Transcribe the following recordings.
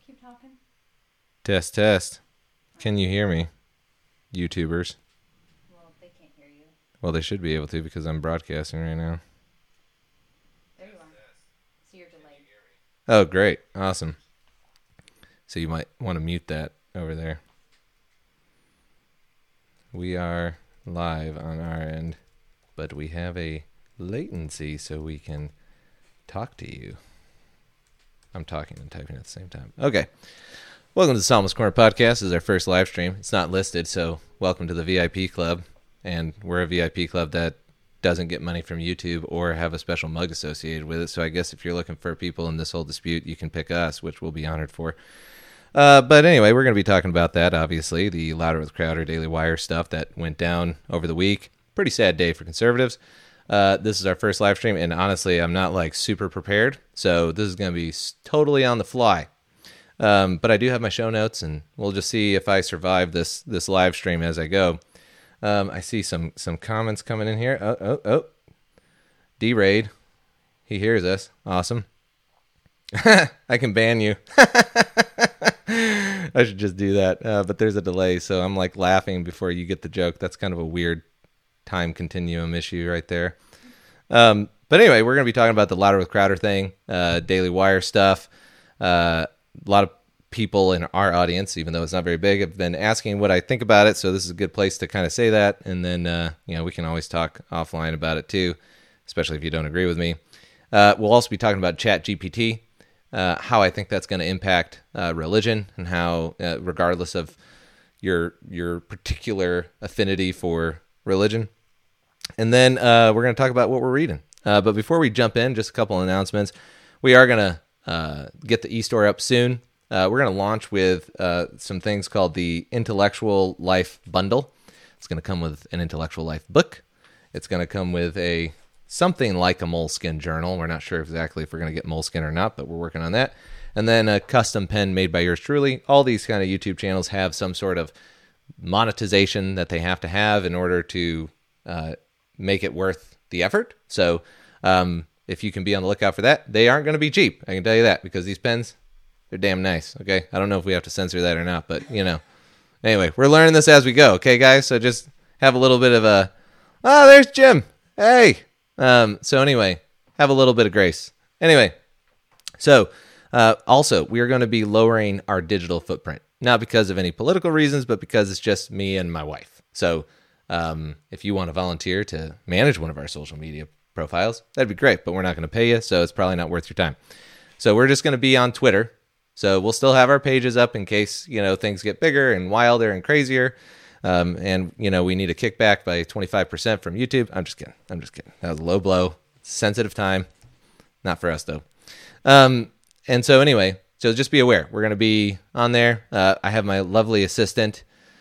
Keep talking. Test, test. Can you hear me, YouTubers? Well, they can't hear you. Well, they should be able to because I'm broadcasting right now. There you are. So you're delayed. Oh, great. Awesome. So you might want to mute that over there. We are live on our end, but we have a latency so we can talk to you. I'm talking and typing at the same time. Okay. Welcome to the Psalmist Corner Podcast. This is our first live stream. It's not listed, so welcome to the VIP Club. And we're a VIP club that doesn't get money from YouTube or have a special mug associated with it. So I guess if you're looking for people in this whole dispute, you can pick us, which we'll be honored for. But anyway, we're going to be talking about that, obviously, the Louder with Crowder Daily Wire stuff that went down over the week. Pretty sad day for conservatives. This is our first live stream, and honestly, I'm not like super prepared, so this is going to be totally on the fly. But I do have my show notes, and we'll just see if I survive this live stream as I go. I see some comments coming in here. Oh. D-Raid. He hears us. Awesome. I can ban you. I should just do that. But there's a delay, so I'm like laughing before you get the joke. That's kind of a weird time continuum issue right there. But anyway, we're going to be talking about the Louder with Crowder thing, Daily Wire stuff. A lot of people in our audience, even though it's not very big, have been asking what I think about it. So this is a good place to kind of say that. And then, we can always talk offline about it too, especially if you don't agree with me. We'll also be talking about ChatGPT, how I think that's going to impact religion and how, regardless of your particular affinity for religion. And then we're going to talk about what we're reading. But before we jump in, just a couple announcements. We are going to get the e-store up soon. We're going to launch with some things called the Intellectual Life Bundle. It's going to come with an Intellectual Life book. It's going to come with something like a Moleskine journal. We're not sure exactly if we're going to get Moleskine or not, but we're working on that. And then a custom pen made by yours truly. All these kind of YouTube channels have some sort of monetization that they have to have in order to make it worth the effort. So if you can be on the lookout for that, they aren't going to be cheap. I can tell you that, because these pens, they're damn nice. Okay. I don't know if we have to censor that or not, but anyway, we're learning this as we go. Okay, guys. So just have a little bit of there's Jim. Hey. So anyway, have a little bit of grace. Anyway. So, also we are going to be lowering our digital footprint, not because of any political reasons, but because it's just me and my wife. So, if you want to volunteer to manage one of our social media profiles, that'd be great, but we're not going to pay you. So it's probably not worth your time. So we're just going to be on Twitter. So we'll still have our pages up in case, things get bigger and wilder and crazier. And we need a kickback by 25% from YouTube. I'm just kidding. That was a low blow. Sensitive time. Not for us, though. And so anyway, so just be aware. We're going to be on there. I have my lovely assistant,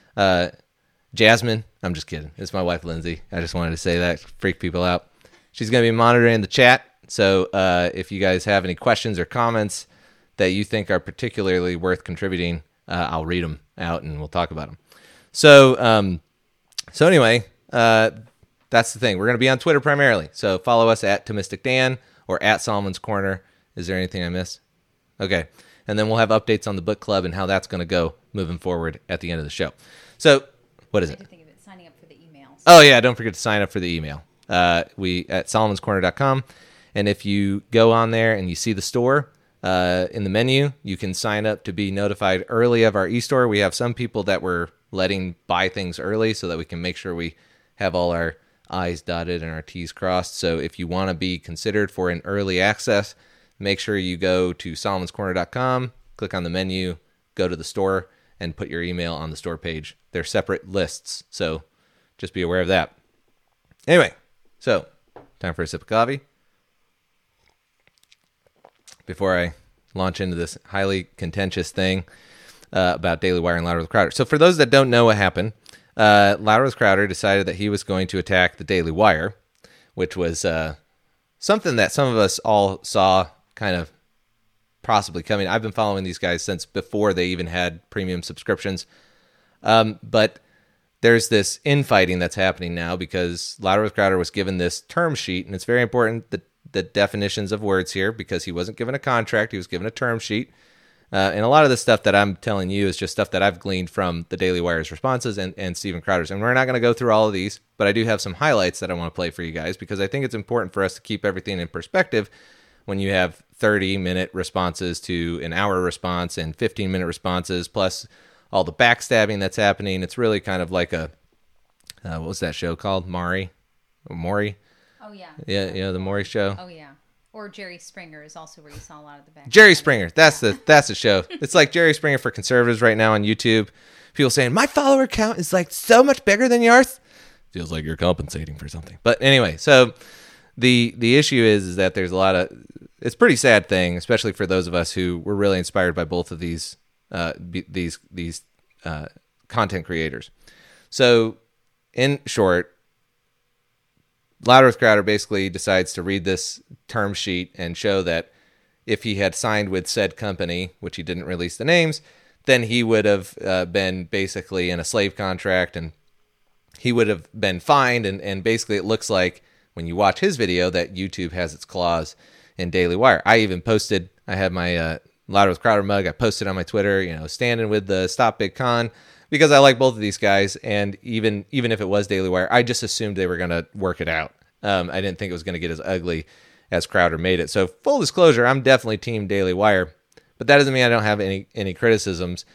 Jasmine. I'm just kidding. It's my wife, Lindsay. I just wanted to say that, freak people out. She's going to be monitoring the chat. So if you guys have any questions or comments that you think are particularly worth contributing, I'll read them out and we'll talk about them. So anyway, that's the thing. We're going to be on Twitter primarily. So follow us at Thomistic Dan or at Solomon's Corner. Is there anything I missed? Okay. And then we'll have updates on the book club and how that's going to go moving forward at the end of the show. So what is it? I did think of it, signing up for the emails. Oh, yeah. Don't forget to sign up for the email. We at solomonscorner.com. And if you go on there and you see the store in the menu, you can sign up to be notified early of our e-store. We have some people that we're letting buy things early so that we can make sure we have all our I's dotted and our T's crossed. So if you want to be considered for an early access, make sure you go to solomonscorner.com, click on the menu, go to the store, and put your email on the store page. They're separate lists, so just be aware of that. Anyway, so time for a sip of coffee before I launch into this highly contentious thing about Daily Wire and Louder with Crowder. So for those that don't know what happened, Louder with Crowder decided that he was going to attack the Daily Wire, which was something that some of us all saw kind of possibly coming. I've been following these guys since before they even had premium subscriptions. But there's this infighting that's happening now because Louder with Crowder was given this term sheet, and it's very important that the definitions of words here, because he wasn't given a contract, he was given a term sheet. And a lot of the stuff that I'm telling you is just stuff that I've gleaned from the Daily Wire's responses and Steven Crowder's. And we're not going to go through all of these, but I do have some highlights that I want to play for you guys because I think it's important for us to keep everything in perspective when you have 30-minute responses to an hour response and 15-minute responses, plus all the backstabbing that's happening. It's really kind of like a, what was that show called? Maury? Oh, yeah. Yeah, the Maury show. Oh, yeah. Or Jerry Springer is also where you saw a lot of the back. Jerry Springer. That's the show. It's like Jerry Springer for conservatives right now on YouTube. People saying, my follower count is like so much bigger than yours. Feels like you're compensating for something. But anyway, so the issue is that there's a lot of, it's a pretty sad thing, especially for those of us who were really inspired by both of these content creators. So in short, Louder with Crowder basically decides to read this term sheet and show that if he had signed with said company, which he didn't release the names, then he would have been basically in a slave contract and he would have been fined. And basically it looks like when you watch his video that YouTube has its claws in Daily Wire. I even posted, I had my Louder with Crowder mug. I posted on my Twitter, standing with the Stop Big Con, because I like both of these guys, and even if it was Daily Wire, I just assumed they were going to work it out. I didn't think it was going to get as ugly as Crowder made it. So full disclosure, I'm definitely team Daily Wire, but that doesn't mean I don't have any criticisms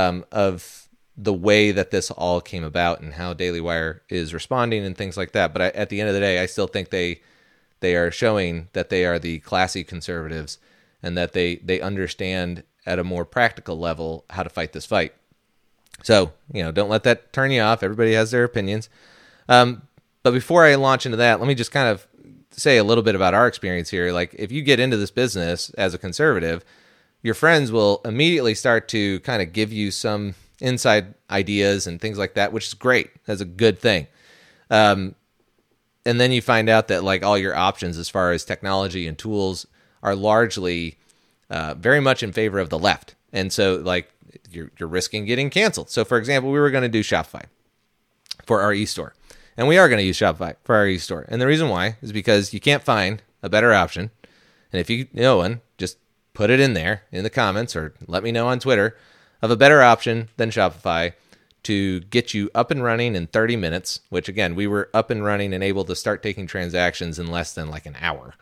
of the way that this all came about and how Daily Wire is responding and things like that. But at the end of the day, I still think they are showing that they are the classy conservatives and that they understand at a more practical level how to fight this fight. So, don't let that turn you off. Everybody has their opinions. But before I launch into that, let me just kind of say a little bit about our experience here. Like, if you get into this business as a conservative, your friends will immediately start to kind of give you some inside ideas and things like that, which is great. That's a good thing. And then you find out that like all your options as far as technology and tools are largely very much in favor of the left. And so like you're risking getting canceled. So for example, we were going to do Shopify for our e-store. And we are going to use Shopify for our e-store. And the reason why is because you can't find a better option. And if you know one, just put it in there in the comments or let me know on Twitter of a better option than Shopify to get you up and running in 30 minutes, which again, we were up and running and able to start taking transactions in less than like an hour.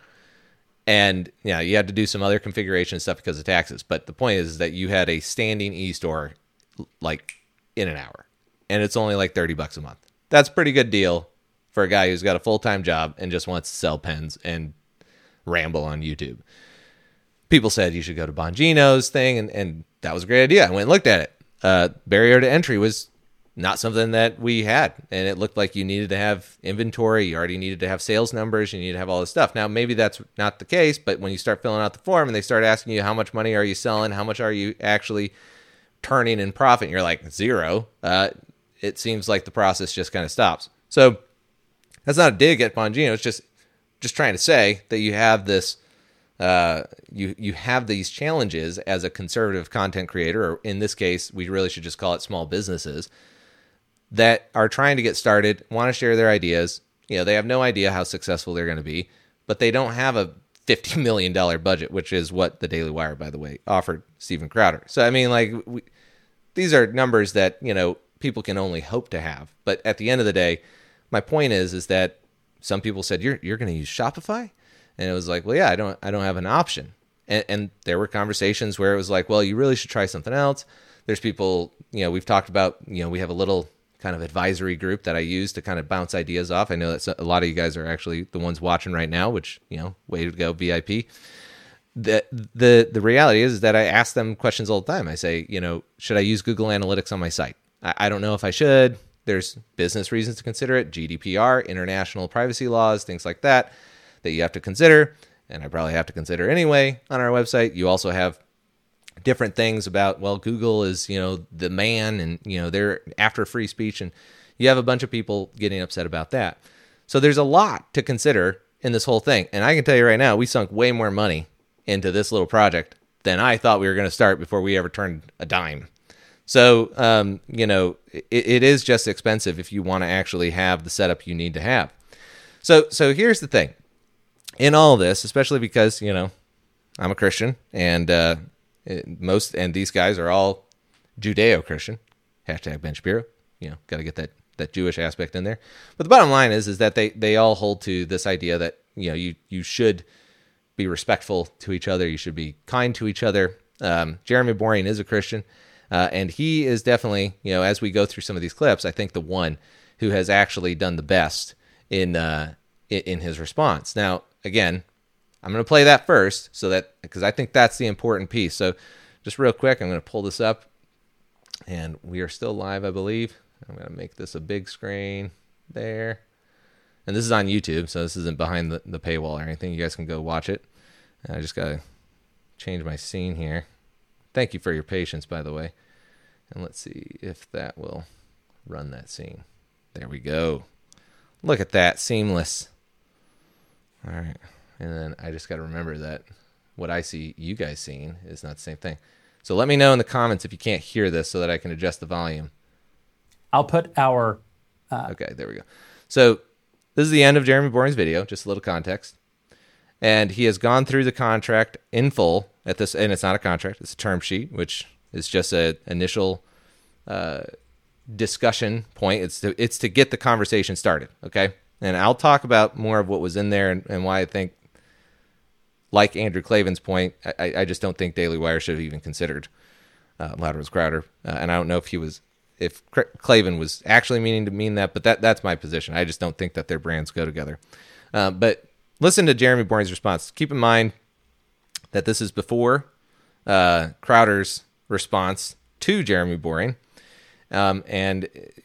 And yeah, you had to do some other configuration stuff because of taxes. But the point is that you had a standing e-store like in an hour. And it's only like $30 a month. That's a pretty good deal for a guy who's got a full-time job and just wants to sell pens and ramble on YouTube. People said you should go to Bongino's thing, and that was a great idea. I went and looked at it. Barrier to entry was not something that we had, and it looked like you needed to have inventory. You already needed to have sales numbers. You needed to have all this stuff. Now, maybe that's not the case, but when you start filling out the form and they start asking you how much money are you selling, how much are you actually turning in profit, and you're like, zero, it seems like the process just kind of stops. So that's not a dig at Bongino. It's just trying to say that you have this, you have these challenges as a conservative content creator, or in this case, we really should just call it small businesses, that are trying to get started, want to share their ideas. They have no idea how successful they're going to be, but they don't have a $50 million budget, which is what the Daily Wire, by the way, offered Steven Crowder. So, I mean, like, these are numbers that, people can only hope to have. But at the end of the day, my point is that some people said, you're going to use Shopify? And it was like, well, yeah, I don't have an option. And there were conversations where it was like, well, you really should try something else. There's people, we've talked about, we have a little kind of advisory group that I use to kind of bounce ideas off. I know that a lot of you guys are actually the ones watching right now, which, way to go, VIP. The reality is that I ask them questions all the time. I say, should I use Google Analytics on my site? I don't know if I should. There's business reasons to consider it, GDPR, international privacy laws, things like that you have to consider, and I probably have to consider anyway on our website. You also have different things about, well, Google is, the man, and, they're after free speech, and you have a bunch of people getting upset about that. So there's a lot to consider in this whole thing, and I can tell you right now, we sunk way more money into this little project than I thought we were going to start before we ever turned a dime. So, it is just expensive if you want to actually have the setup you need to have. So here's the thing. In all this, especially because, I'm a Christian, and and these guys are all Judeo-Christian. Hashtag Ben Shapiro. Got to get that Jewish aspect in there. But the bottom line is that they all hold to this idea that you should be respectful to each other. You should be kind to each other. Jeremy Boring is a Christian, and he is definitely, as we go through some of these clips, I think the one who has actually done the best in his response. Now, again, I'm going to play that first because I think that's the important piece. So just real quick, I'm going to pull this up, and we are still live, I believe. I'm going to make this a big screen there. And this is on YouTube, so this isn't behind the paywall or anything. You guys can go watch it. And I just got to change my scene here. Thank you for your patience, by the way. And let's see if that will run that scene. There we go. Look at that, seamless. All right. And then I just got to remember that what I see you guys seeing is not the same thing. So let me know in the comments if you can't hear this so that I can adjust the volume. I'll put our... Okay, there we go. So this is the end of Jeremy Boring's video, just a little context. And he has gone through the contract in full at this, and it's not a contract, it's a term sheet, which is just an initial discussion point. It's to get the conversation started, okay? And I'll talk about more of what was in there and why I think, like Andrew Klavan's point, I just don't think Daily Wire should have even considered Louder with Crowder. And I don't know if Klavan was actually meaning to mean that, but that's my position. I just don't think that their brands go together. But listen to Jeremy Boring's response. Keep in mind that this is before Crowder's response to Jeremy Boring. And,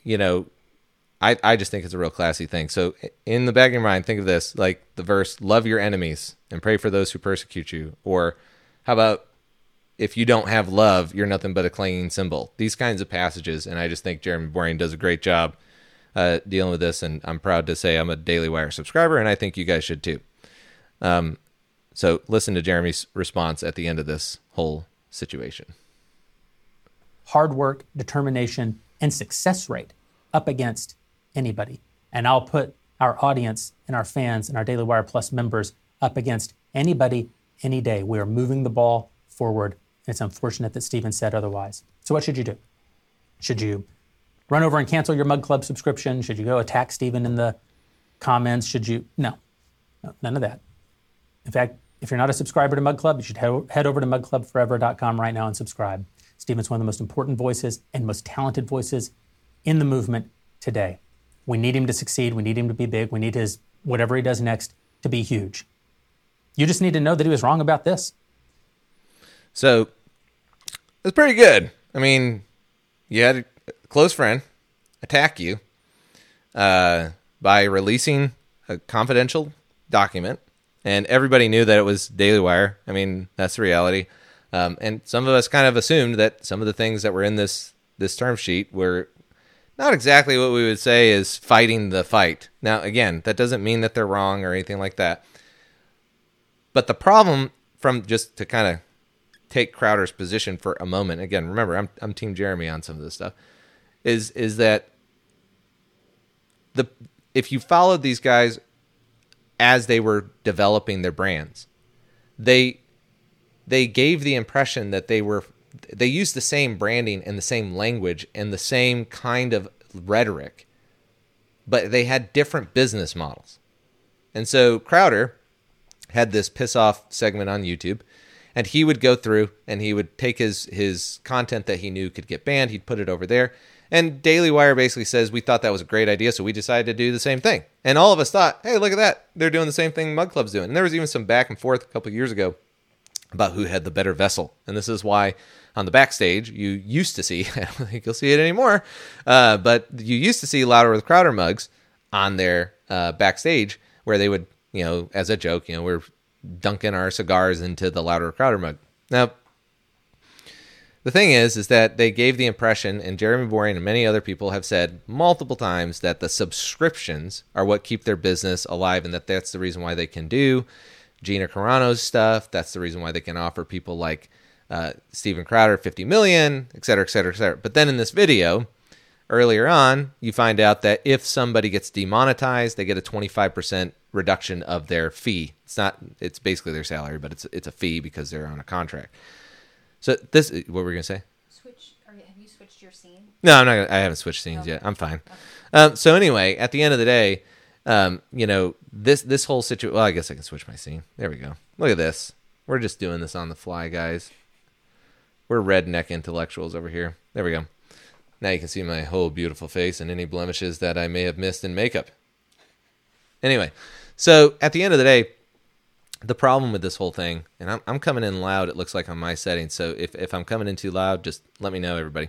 I just think it's a real classy thing. So in the back of your mind, think of this, like the verse, love your enemies and pray for those who persecute you. Or how about, if you don't have love, you're nothing but a clanging cymbal. These kinds of passages, and I just think Jeremy Boring does a great job dealing with this, and I'm proud to say I'm a Daily Wire subscriber, and I think you guys should too. So listen to Jeremy's response at the end of this whole situation. Hard work, determination, and success rate up against anybody. And I'll put our audience and our fans and our Daily Wire Plus members up against anybody, any day. We are moving the ball forward. It's unfortunate that Stephen said otherwise. So what should you do? Should you run over and cancel your Mug Club subscription? Should you go attack Stephen in the comments? No, none of that. In fact, if you're not a subscriber to Mug Club, you should head over to mugclubforever.com right now and subscribe. Stephen's one of the most important voices and most talented voices in the movement today. We need him to succeed. We need him to be big. We need his whatever he does next to be huge. You just need to know that he was wrong about this. So it's pretty good. I mean, you had a close friend attack you by releasing a confidential document, and everybody knew that it was Daily Wire. I mean, that's the reality. And some of us kind of assumed that some of the things that were in this term sheet were not exactly what we would say is fighting the fight. Now, again, that doesn't mean that they're wrong or anything like that. But the problem, from just to kind of take Crowder's position for a moment, again, remember, I'm Team Jeremy on some of this stuff, is that if you followed these guys as they were developing their brands, they gave the impression that they used the same branding and the same language and the same kind of rhetoric, but they had different business models. And so Crowder had this piss off segment on YouTube, and he would go through and he would take his content that he knew could get banned. He'd put it over there. And Daily Wire basically says, we thought that was a great idea, so we decided to do the same thing. And all of us thought, hey, look at that. They're doing the same thing Mug Club's doing. And there was even some back and forth a couple of years ago about who had the better vessel. And this is why on the backstage, you used to see, I don't think you'll see it anymore, but you used to see Louder with Crowder mugs on their backstage where they would, as a joke, we're dunking our cigars into the Louder with Crowder mug. Now, the thing is that they gave the impression, and Jeremy Boring and many other people have said multiple times, that the subscriptions are what keep their business alive, and that's the reason why they can do Gina Carano's stuff. That's the reason why they can offer people like Steven Crowder 50 million, et cetera, et cetera, et cetera. But then in this video, earlier on, you find out that if somebody gets demonetized, they get a 25% reduction of their fee. It's basically their salary, but it's a fee because they're on a contract. So this, what were we gonna say? Have you switched your scene? No, I'm not. I haven't switched scenes yet. I'm fine. So anyway, at the end of the day, this whole situation. Well, I guess I can switch my scene. There we go. Look at this. We're just doing this on the fly, guys. We're redneck intellectuals over here. There we go. Now you can see my whole beautiful face and any blemishes that I may have missed in makeup. Anyway, so at the end of the day, the problem with this whole thing, and I'm coming in loud, it looks like on my settings, so if I'm coming in too loud, just let me know, everybody.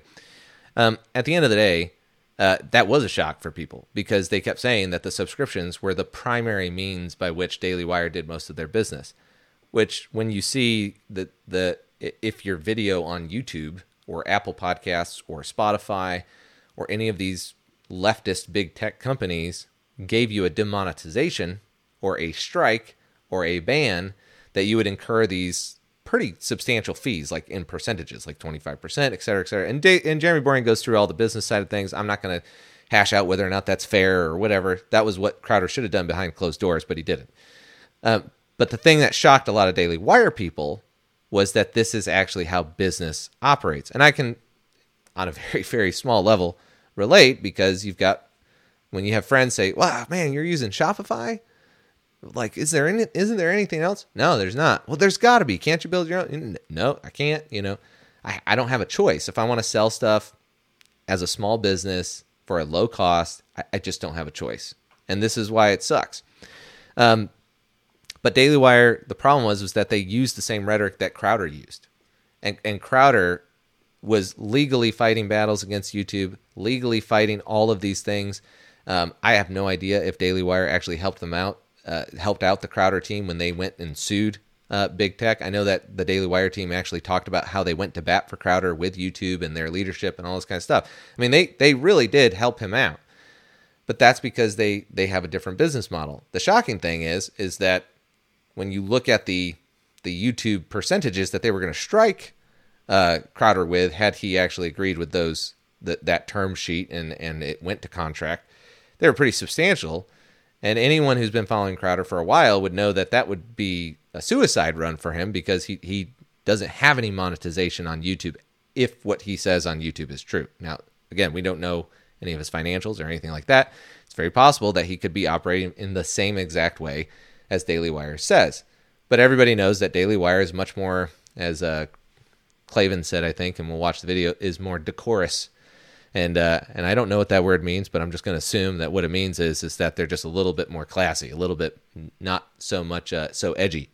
At the end of the day, that was a shock for people because they kept saying that the subscriptions were the primary means by which Daily Wire did most of their business, which when you see if your video on YouTube or Apple Podcasts or Spotify or any of these leftist big tech companies gave you a demonetization or a strike or a ban, that you would incur these pretty substantial fees, like in percentages, like 25%, et cetera, et cetera. And Jeremy Boring goes through all the business side of things. I'm not going to hash out whether or not that's fair or whatever. That was what Crowder should have done behind closed doors, but he didn't. But the thing that shocked a lot of Daily Wire people was that this is actually how business operates. And I can, on a very, very small level, relate, because when you have friends say, wow, man, you're using Shopify? Like, isn't there anything else? No, there's not. Well, there's got to be. Can't you build your own? No, I can't. I don't have a choice. If I want to sell stuff as a small business for a low cost, I just don't have a choice. And this is why it sucks. But Daily Wire, the problem was that they used the same rhetoric that Crowder used. And Crowder was legally fighting battles against YouTube, legally fighting all of these things. I have no idea if Daily Wire actually helped out the Crowder team when they went and sued Big Tech. I know that the Daily Wire team actually talked about how they went to bat for Crowder with YouTube and their leadership and all this kind of stuff. I mean, they really did help him out. But that's because they have a different business model. The shocking thing is that when you look at the YouTube percentages that they were going to strike Crowder with, had he actually agreed with that term sheet and it went to contract, they were pretty substantial. And anyone who's been following Crowder for a while would know that would be a suicide run for him, because he doesn't have any monetization on YouTube if what he says on YouTube is true. Now, again, we don't know any of his financials or anything like that. It's very possible that he could be operating in the same exact way as Daily Wire says. But everybody knows that Daily Wire is much more, as Clavin said, I think, and we'll watch the video, is more decorous. And I don't know what that word means, but I'm just going to assume that what it means is that they're just a little bit more classy, a little bit not so much so edgy.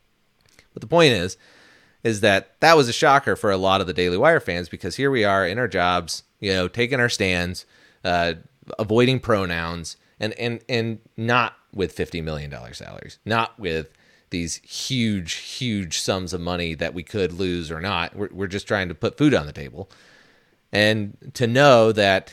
But the point is that was a shocker for a lot of the Daily Wire fans, because here we are in our jobs, taking our stands, avoiding pronouns, and not with $50 million salaries, not with these huge sums of money that we could lose or not. We're just trying to put food on the table. And to know that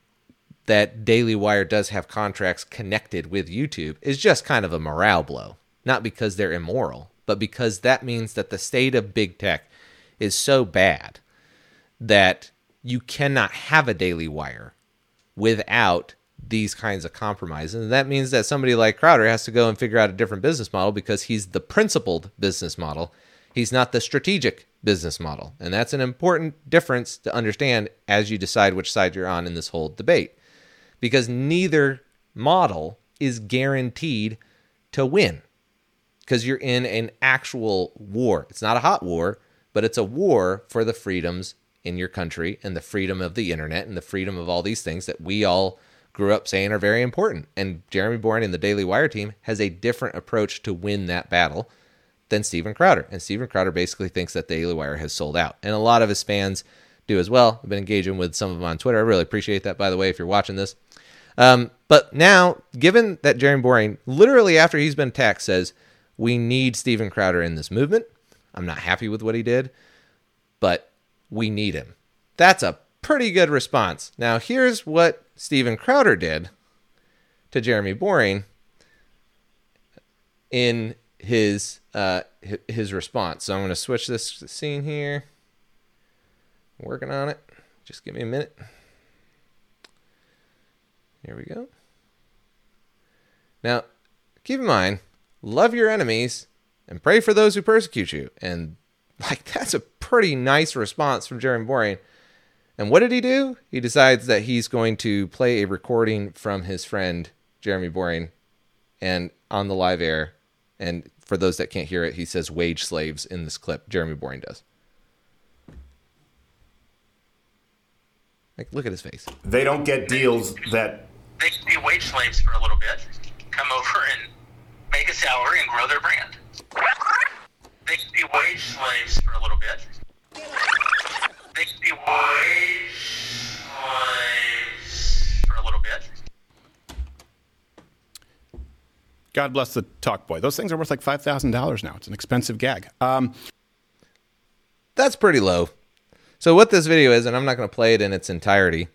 Daily Wire does have contracts connected with YouTube is just kind of a morale blow. Not because they're immoral, but because that means that the state of big tech is so bad that you cannot have a Daily Wire without these kinds of compromises. And that means that somebody like Crowder has to go and figure out a different business model, because he's the principled business model. He's not the strategic business model. And that's an important difference to understand as you decide which side you're on in this whole debate. Because neither model is guaranteed to win. Because you're in an actual war. It's not a hot war, but it's a war for the freedoms in your country and the freedom of the internet and the freedom of all these things that we all grew up saying are very important. And Jeremy Boring and the Daily Wire team has a different approach to win that battle than Steven Crowder. And Steven Crowder basically thinks that Daily Wire has sold out. And a lot of his fans do as well. I've been engaging with some of them on Twitter. I really appreciate that, by the way, if you're watching this. But now, given that Jeremy Boring, literally after he's been attacked, says, we need Steven Crowder in this movement. I'm not happy with what he did, but we need him. That's a pretty good response. Now, here's what Steven Crowder did to Jeremy Boring in his response. So I'm going to switch this scene here. Working on it. Just give me a minute. Here we go. Now, keep in mind, love your enemies and pray for those who persecute you. And Like, that's a pretty nice response from Jeremy Boring. And what did he do? He decides that he's going to play a recording from his friend, Jeremy Boring, and on the live air. And for those that can't hear it, he says wage slaves in this clip. Jeremy Boring does. Like, look at his face. They don't get deals that... They can be wage slaves for a little bit, come over and make a salary and grow their brand. They can be wage slaves for a little bit. They can be wage slaves for a little bit. God bless the talk boy. Those things are worth like $5,000 now. It's an expensive gag. That's pretty low. So what this video is, and I'm not going to play it in its entirety.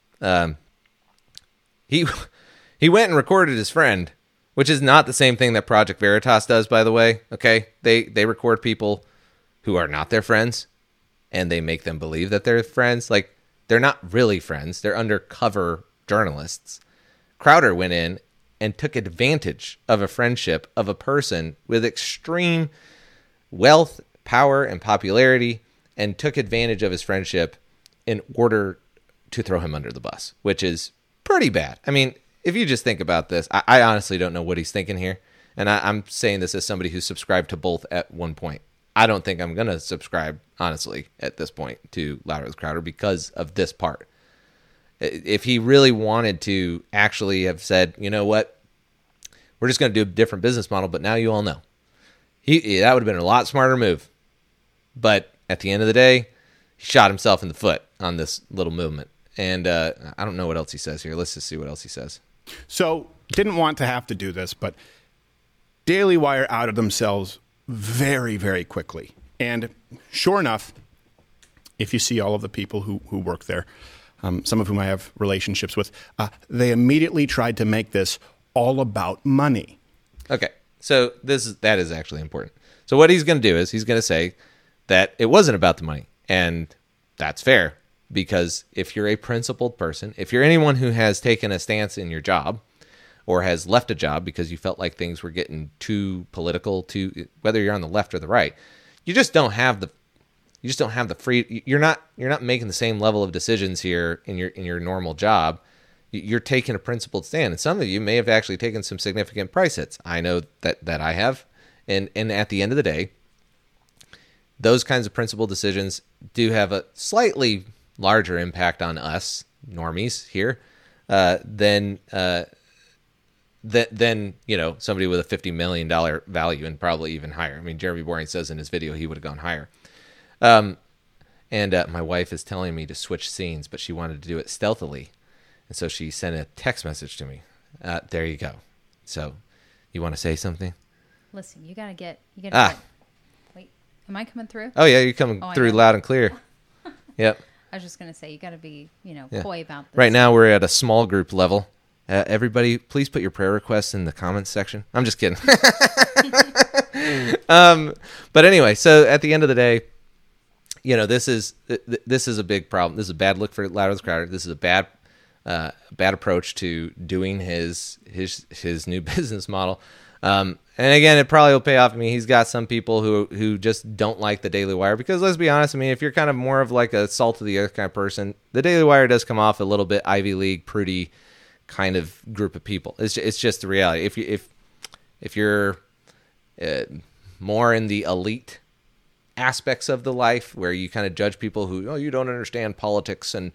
He went and recorded his friend, which is not the same thing that Project Veritas does, by the way. Okay, they record people who are not their friends, and they make them believe that they're friends. Like, they're not really friends. They're undercover journalists. Crowder went in and took advantage of a friendship of a person with extreme wealth, power, and popularity, and took advantage of his friendship in order to throw him under the bus, which is pretty bad. I mean, if you just think about this, I honestly don't know what he's thinking here. And I'm saying this as somebody who subscribed to both at one point. I don't think I'm going to subscribe, honestly, at this point to Louder with Crowder because of this part. If he really wanted to actually have said, you know what, we're just going to do a different business model, but now you all know. That would have been a lot smarter move. But at the end of the day, he shot himself in the foot on this little movement. And I don't know what else he says here. Let's just see what else he says. So, didn't want to have to do this, but Daily Wire outed themselves very, very quickly. And sure enough, if you see all of the people who work there, some of whom I have relationships with, they immediately tried to make this all about money. Okay, so that is actually important. So what he's going to do is he's going to say that it wasn't about the money, and that's fair. Because if you're a principled person, if you're anyone who has taken a stance in your job or has left a job because you felt like things were getting too political, whether you're on the left or the right, you just don't have the free. You're not making the same level of decisions here in your normal job. You're taking a principled stand, and some of you may have actually taken some significant price hits. I know that I have, and at the end of the day, those kinds of principled decisions do have a slightly larger impact on us normies here than somebody with a $50 million value and probably even higher. I mean, Jeremy Boring says in his video he would have gone higher. And my wife is telling me to switch scenes, but she wanted to do it stealthily, and so she sent a text message to me. There you go. So, you want to say something? Listen, you gotta get. Wait, am I coming through? Oh yeah, you're coming through loud and clear. Yep. I was just going to say, you got to be, coy about this. Right now, we're at a small group level. Everybody, please put your prayer requests in the comments section. I'm just kidding. But anyway, so at the end of the day, this is a big problem. This is a bad look for Louder with Crowder. This is a bad approach to doing his new business model. And again, it probably will pay off. I mean, he's got some people who just don't like the Daily Wire because, let's be honest, I mean, if you're kind of more of like a salt of the earth kind of person, the Daily Wire does come off a little bit Ivy League, prudy kind of group of people. It's just the reality. If you're more in the elite aspects of the life where you kind of judge people who, you don't understand politics and,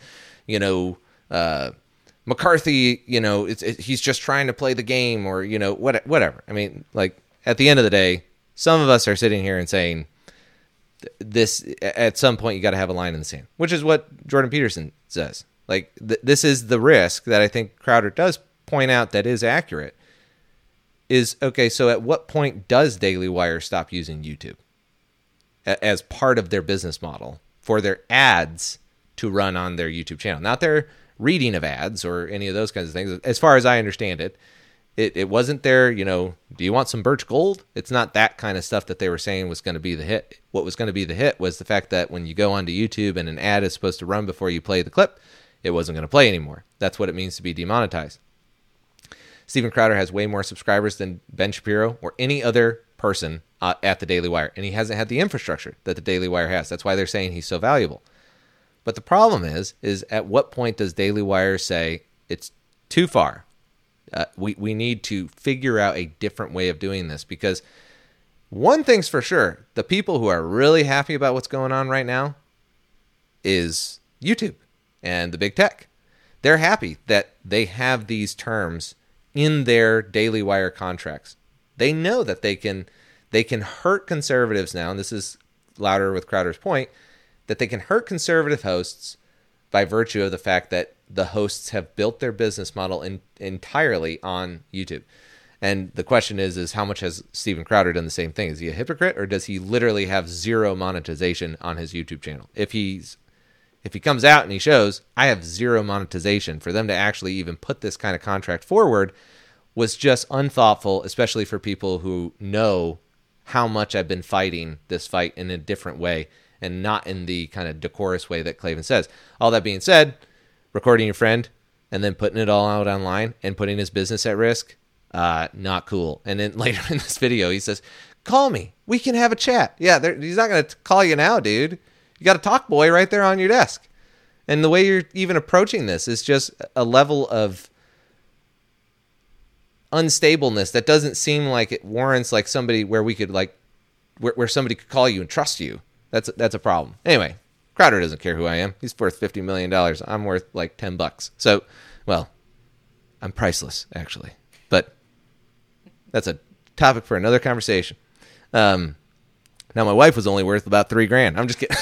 McCarthy, he's just trying to play the game or, whatever. I mean, like, at the end of the day, some of us are sitting here and saying this, at some point you got to have a line in the sand, which is what Jordan Peterson says. Like, this is the risk that I think Crowder does point out that is accurate is, okay, so at what point does Daily Wire stop using YouTube as part of their business model for their ads to run on their YouTube channel? Not their reading of ads or any of those kinds of things. As far as I understand it, it wasn't their, do you want some Birch Gold? It's not that kind of stuff that they were saying was going to be the hit. What was going to be the hit was the fact that when you go onto YouTube and an ad is supposed to run before you play the clip, it wasn't going to play anymore. That's what it means to be demonetized. Steven Crowder has way more subscribers than Ben Shapiro or any other person at the Daily Wire, and he hasn't had the infrastructure that the Daily Wire has. That's why they're saying he's so valuable. But the problem is at what point does Daily Wire say it's too far? We need to figure out a different way of doing this, because one thing's for sure, the people who are really happy about what's going on right now is YouTube and the big tech. They're happy that they have these terms in their Daily Wire contracts. They know that they can hurt conservatives now, and this is louder with Crowder's point, that they can hurt conservative hosts by virtue of the fact that the hosts have built their business model entirely on YouTube. And the question is how much has Steven Crowder done the same thing? Is he a hypocrite, or does he literally have zero monetization on his YouTube channel? If he comes out and he shows, I have zero monetization, for them to actually even put this kind of contract forward was just unthoughtful, especially for people who know how much I've been fighting this fight in a different way and not in the kind of decorous way that Klavan says. All that being said, recording your friend and then putting it all out online and putting his business at risk, not cool. And then later in this video, he says, call me. We can have a chat. Yeah, he's not going to call you now, dude. You got a talk boy right there on your desk. And the way you're even approaching this is just a level of unstableness that doesn't seem like it warrants like somebody where we could where somebody could call you and trust you. That's a problem. Anyway, Crowder doesn't care who I am. He's worth $50 million. I'm worth like $10. So, well, I'm priceless, actually. But that's a topic for another conversation. Now, my wife was only worth about $3,000. I'm just kidding.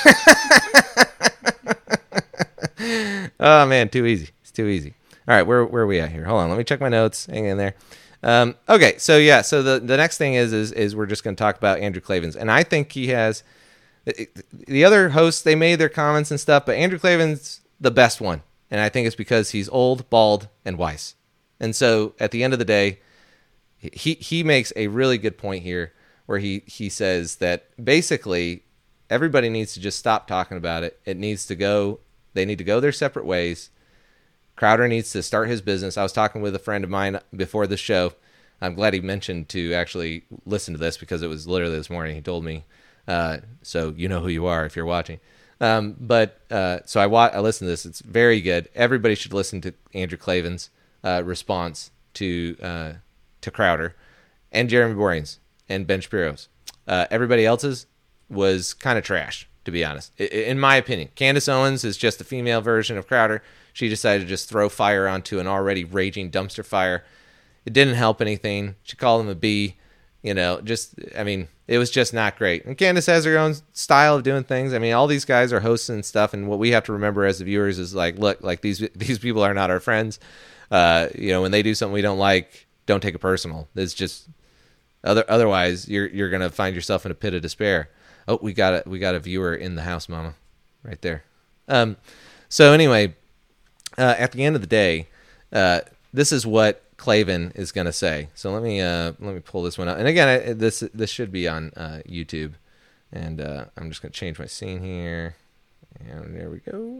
Oh, man, too easy. It's too easy. All right, where are we at here? Hold on, let me check my notes. Hang in there. Okay, so yeah, so the next thing is we're just going to talk about Andrew Klavan's. And I think he has... The other hosts, they made their comments and stuff, but Andrew Klavan's the best one. And I think it's because he's old, bald, and wise. And so at the end of the day, he makes a really good point here where he says that basically everybody needs to just stop talking about it. They need to go their separate ways. Crowder needs to start his business. I was talking with a friend of mine before the show. I'm glad he mentioned to actually listen to this because it was literally this morning. He told me. So you know who you are if you're watching. So I listened to this. It's very good. Everybody should listen to Andrew Klavan's response to Crowder and Jeremy Boring's and Ben Shapiro's. Everybody else's was kind of trash, to be honest, in my opinion. Candace Owens is just the female version of Crowder. She decided to just throw fire onto an already raging dumpster fire. It didn't help anything. She called him a B. It was just not great. And Candace has her own style of doing things. I mean, all these guys are hosts and stuff, and what we have to remember as the viewers is look, these people are not our friends. When they do something we don't like, don't take it personal. It's just otherwise you're gonna find yourself in a pit of despair. Oh, we got a viewer in the house, Mama, right there. So anyway, at the end of the day, this is what Klavan is going to say. So let me pull this one out. And again, this should be on YouTube. And I'm just going to change my scene here. And there we go.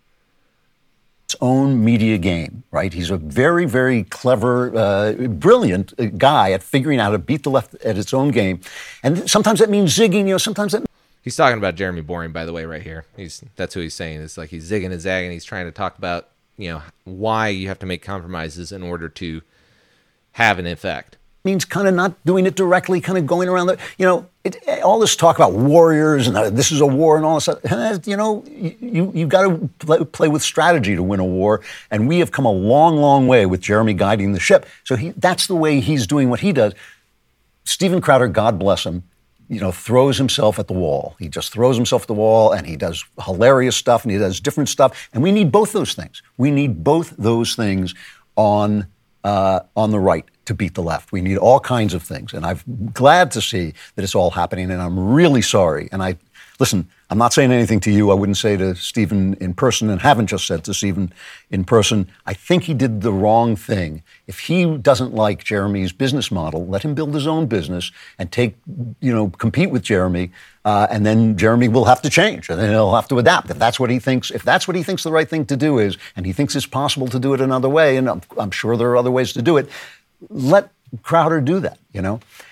Its own media game, right? He's a very, very clever, brilliant guy at figuring out how to beat the left at its own game. And sometimes that means zigging, sometimes that... He's talking about Jeremy Boring, by the way, right here. That's who he's saying. It's like he's zigging and zagging. He's trying to talk about, why you have to make compromises in order to have an effect. Means kind of not doing it directly, kind of going around all this talk about warriors and this is a war and all this stuff. You've got to play with strategy to win a war. And we have come a long, long way with Jeremy guiding the ship. So that's the way he's doing what he does. Steven Crowder, God bless him, throws himself at the wall. He just throws himself at the wall, and he does hilarious stuff, and he does different stuff. And we need both those things. We need both those things on the right to beat the left. We need all kinds of things. And I'm glad to see that it's all happening, and I'm really sorry. And listen, I'm not saying anything to you. I wouldn't say to Stephen in person, and haven't just said to Stephen in person. I think he did the wrong thing. If he doesn't like Jeremy's business model, let him build his own business and compete with Jeremy, and then Jeremy will have to change, and then he'll have to adapt. If that's what he thinks the right thing to do is, and he thinks it's possible to do it another way, and I'm sure there are other ways to do it, let Crowder do that,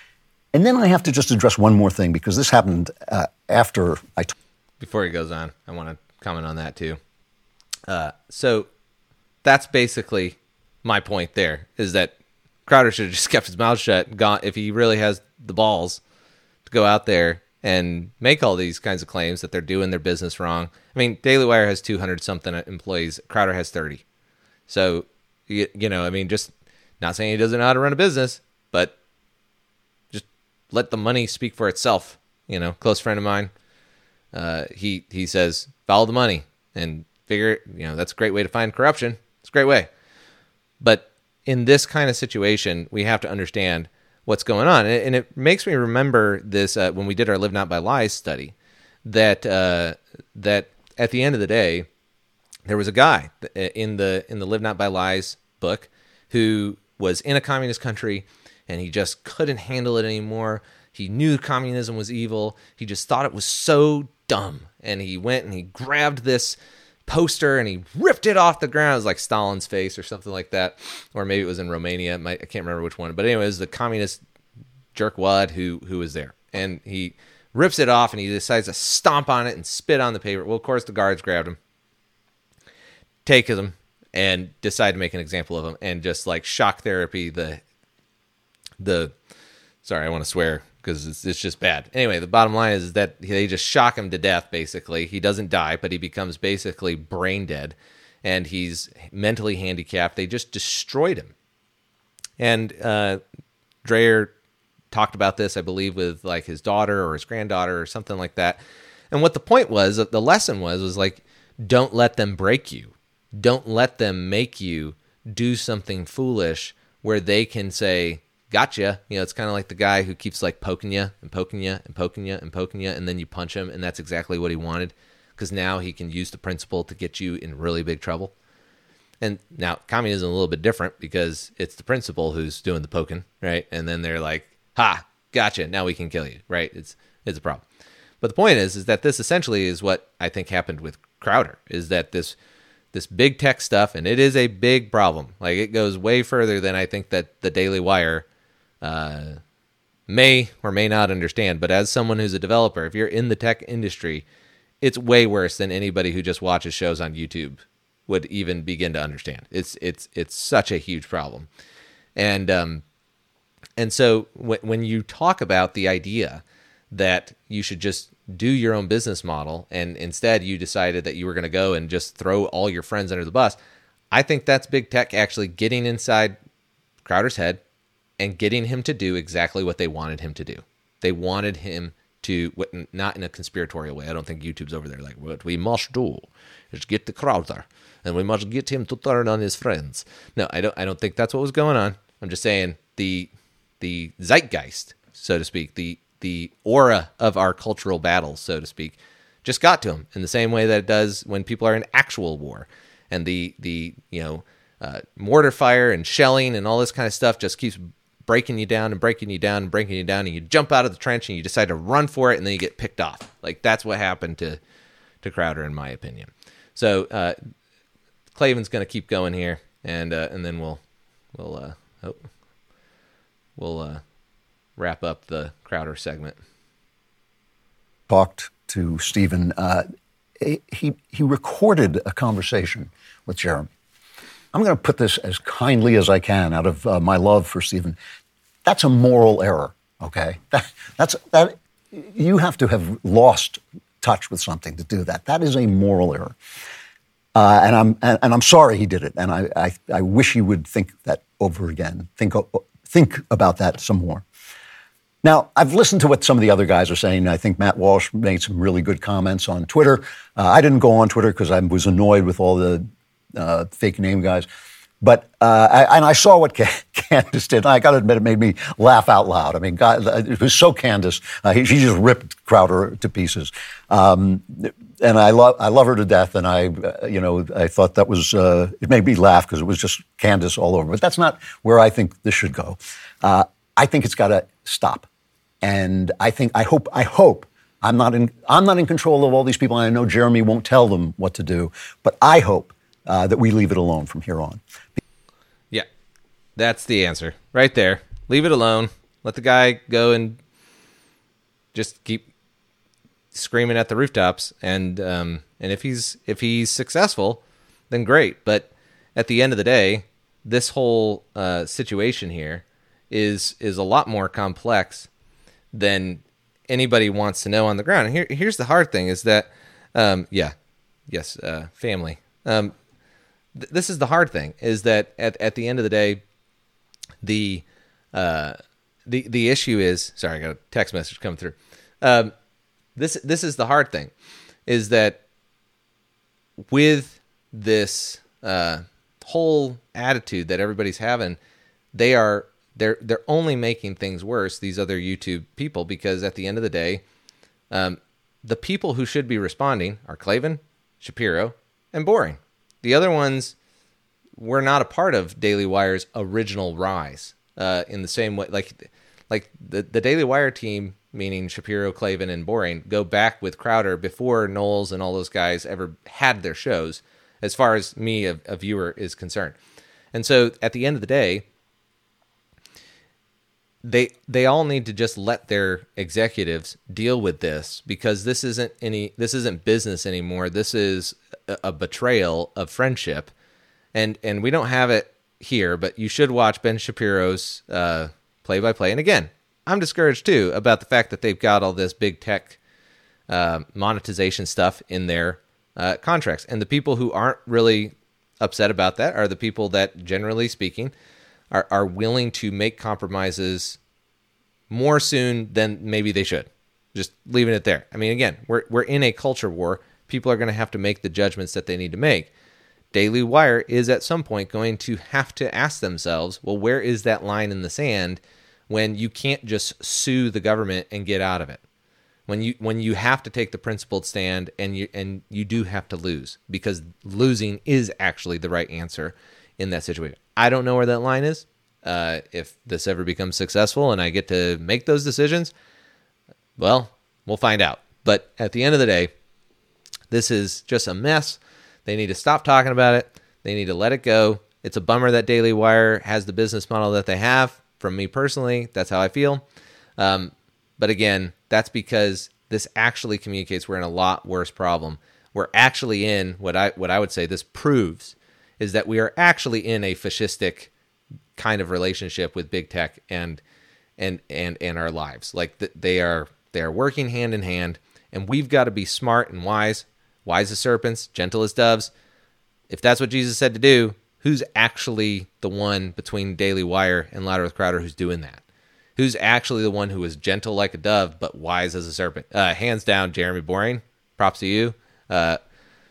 And then I have to just address one more thing, because this happened after I. Before he goes on, I want to comment on that too. So that's basically my point there, is that Crowder should have just kept his mouth shut. Gone, if he really has the balls to go out there and make all these kinds of claims that they're doing their business wrong. I mean, Daily Wire has 200-something employees. Crowder has 30. So, you know, I mean, just not saying he doesn't know how to run a business, but just let the money speak for itself. You know, close friend of mine, he says, follow the money and figure, you know, that's a great way to find corruption. It's a great way. But in this kind of situation, we have to understand what's going on. And it makes me remember this when we did our Live Not by Lies study, that that at the end of the day, there was a guy in the Live Not by Lies book who was in a communist country, and he just couldn't handle it anymore. He knew communism was evil. He just thought it was so dumb. And he went and he grabbed this poster and he ripped it off the ground. It was like Stalin's face or something like that. Or maybe it was in Romania. I can't remember which one. But anyway, it was the communist jerkwad who was there. And he rips it off and he decides to stomp on it and spit on the paper. Well, of course, the guards grabbed him, take him, and decide to make an example of him, and just like shock therapy the sorry, I want to swear because it's just bad. Anyway, the bottom line is that they just shock him to death, basically. He doesn't die, but he becomes basically brain dead, and he's mentally handicapped. They just destroyed him. And Dreyer talked about this, I believe, with like his daughter or his granddaughter or something like that. And what the point was, the lesson was like, don't let them break you. Don't let them make you do something foolish where they can say, gotcha. You know, it's kind of like the guy who keeps like poking you and poking you and poking you and poking you, and then you punch him, and that's exactly what he wanted, because now he can use the principle to get you in really big trouble. And now communism is a little bit different because it's the principal who's doing the poking, right? And then they're like, ha, gotcha, now we can kill you, right? It's a problem. But the point is that this essentially is what I think happened with Crowder, is that this big tech stuff, and it is a big problem. Like, it goes way further than I think that the Daily Wire may or may not understand. But as someone who's a developer, if you're in the tech industry, it's way worse than anybody who just watches shows on YouTube would even begin to understand. It's such a huge problem. And so when you talk about the idea that you should just do your own business model, and instead you decided that you were going to go and just throw all your friends under the bus, I think that's big tech actually getting inside Crowder's head and getting him to do exactly what they wanted him to do. They wanted him to, not in a conspiratorial way. I don't think YouTube's over there like, what we must do is get the Crowder, and we must get him to turn on his friends. No, I don't think that's what was going on. I'm just saying the zeitgeist, so to speak, the aura of our cultural battles, so to speak, just got to him in the same way that it does when people are in actual war. And the mortar fire and shelling and all this kind of stuff just keeps breaking you down and breaking you down and breaking you down, and you jump out of the trench and you decide to run for it, and then you get picked off. Like, that's what happened to Crowder, in my opinion. So Klavan's going to keep going here, and then we'll wrap up the Crowder segment. Talked to Stephen. He recorded a conversation with Jeremy. I'm going to put this as kindly as I can out of my love for Stephen. That's a moral error, okay? That you have to have lost touch with something to do that. That is a moral error. And I'm sorry he did it. And I wish he would think that over again. Think about that some more. Now, I've listened to what some of the other guys are saying. I think Matt Walsh made some really good comments on Twitter. I didn't go on Twitter because I was annoyed with all the fake name guys. But I saw what Candace did. I got to admit, it made me laugh out loud. I mean, God, it was so Candace. She just ripped Crowder to pieces. And I love her to death. And I thought that was it made me laugh because it was just Candace all over. But that's not where I think this should go. I think it's got to stop. And I hope I'm not in control of all these people. And I know Jeremy won't tell them what to do, but I hope that we leave it alone from here on. Yeah, that's the answer right there. Leave it alone. Let the guy go and just keep screaming at the rooftops, and if he's successful, then great. But at the end of the day, this whole situation here is a lot more complex than anybody wants to know on the ground. And here's the hard thing: is that family. This is the hard thing: is that at the end of the day, the issue is, sorry, I got a text message coming through. This is the hard thing, is that with this whole attitude that everybody's having, they're only making things worse, these other YouTube people, because at the end of the day, the people who should be responding are Klavan, Shapiro, and Boring. The other ones were not a part of Daily Wire's original rise in the same way. Like the Daily Wire team, meaning Shapiro, Klavan, and Boring, go back with Crowder before Knowles and all those guys ever had their shows, as far as me, a viewer, is concerned. And so at the end of the day, they all need to just let their executives deal with this, because this isn't business anymore. This is a betrayal of friendship. And we don't have it here, but you should watch Ben Shapiro's play-by-play. And again, I'm discouraged too about the fact that they've got all this big tech monetization stuff in their contracts. And the people who aren't really upset about that are the people that, generally speaking, are willing to make compromises more soon than maybe they should. Just leaving it there. I mean, again, we're in a culture war. People are going to have to make the judgments that they need to make. Daily Wire is at some point going to have to ask themselves, well, where is that line in the sand when you can't just sue the government and get out of it? When you have to take the principled stand, and you do have to lose, because losing is actually the right answer in that situation. I don't know where that line is. If this ever becomes successful and I get to make those decisions, well, we'll find out. But at the end of the day, this is just a mess. They need to stop talking about it. They need to let it go. It's a bummer that Daily Wire has the business model that they have. From me personally, that's how I feel. But again, that's because this actually communicates we're in a lot worse problem. We're actually in what I would say this proves is that we are actually in a fascistic kind of relationship with big tech and our lives. Like they are working hand in hand, and we've got to be smart and wise as serpents, gentle as doves. If that's what Jesus said to do, who's actually the one between Daily Wire and Louder with Crowder who's doing that? Who's actually the one who is gentle like a dove but wise as a serpent? Hands down, Jeremy Boring. Props to you. At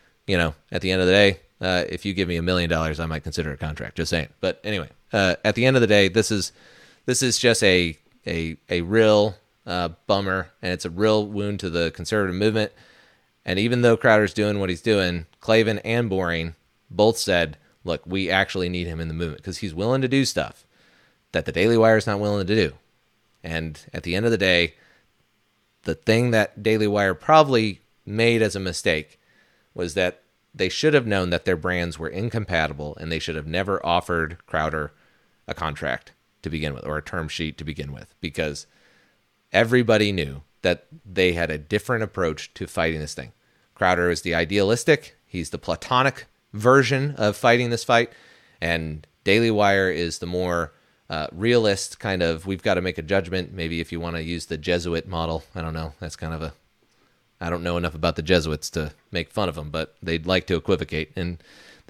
the end of the day, if you give me $1 million, I might consider a contract. Just saying. But anyway, at the end of the day, this is just a real bummer, and it's a real wound to the conservative movement. And even though Crowder's doing what he's doing, Klavan and Boring both said, look, we actually need him in the movement because he's willing to do stuff that the Daily Wire is not willing to do. And at the end of the day, the thing that Daily Wire probably made as a mistake was that they should have known that their brands were incompatible, and they should have never offered Crowder a contract to begin with, or a term sheet to begin with, because everybody knew that they had a different approach to fighting this thing. Crowder is the idealistic, he's the platonic version of fighting this fight, and Daily Wire is the more realist kind of, we've got to make a judgment. Maybe if you want to use the Jesuit model, I don't know, that's kind of I don't know enough about the Jesuits to make fun of them, but they'd like to equivocate. And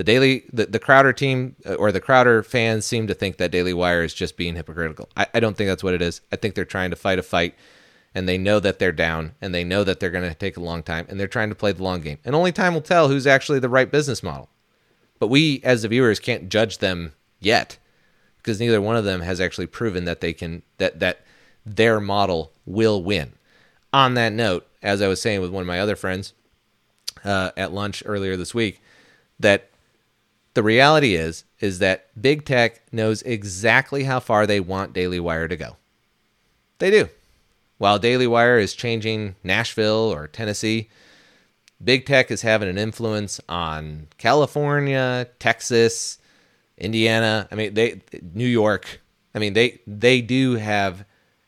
the Crowder team, or the Crowder fans, seem to think that Daily Wire is just being hypocritical. I don't think that's what it is. I think they're trying to fight a fight, and they know that they're down, and they know that they're going to take a long time, and they're trying to play the long game. And only time will tell who's actually the right business model. But we, as the viewers, can't judge them yet, because neither one of them has actually proven that they can, that their model will win. On that note, as I was saying with one of my other friends at lunch earlier this week, that the reality is that big tech knows exactly how far they want Daily Wire to go. They do. While Daily Wire is changing Nashville or Tennessee, big tech is having an influence on California, Texas, Indiana. I mean, New York. I mean, they do have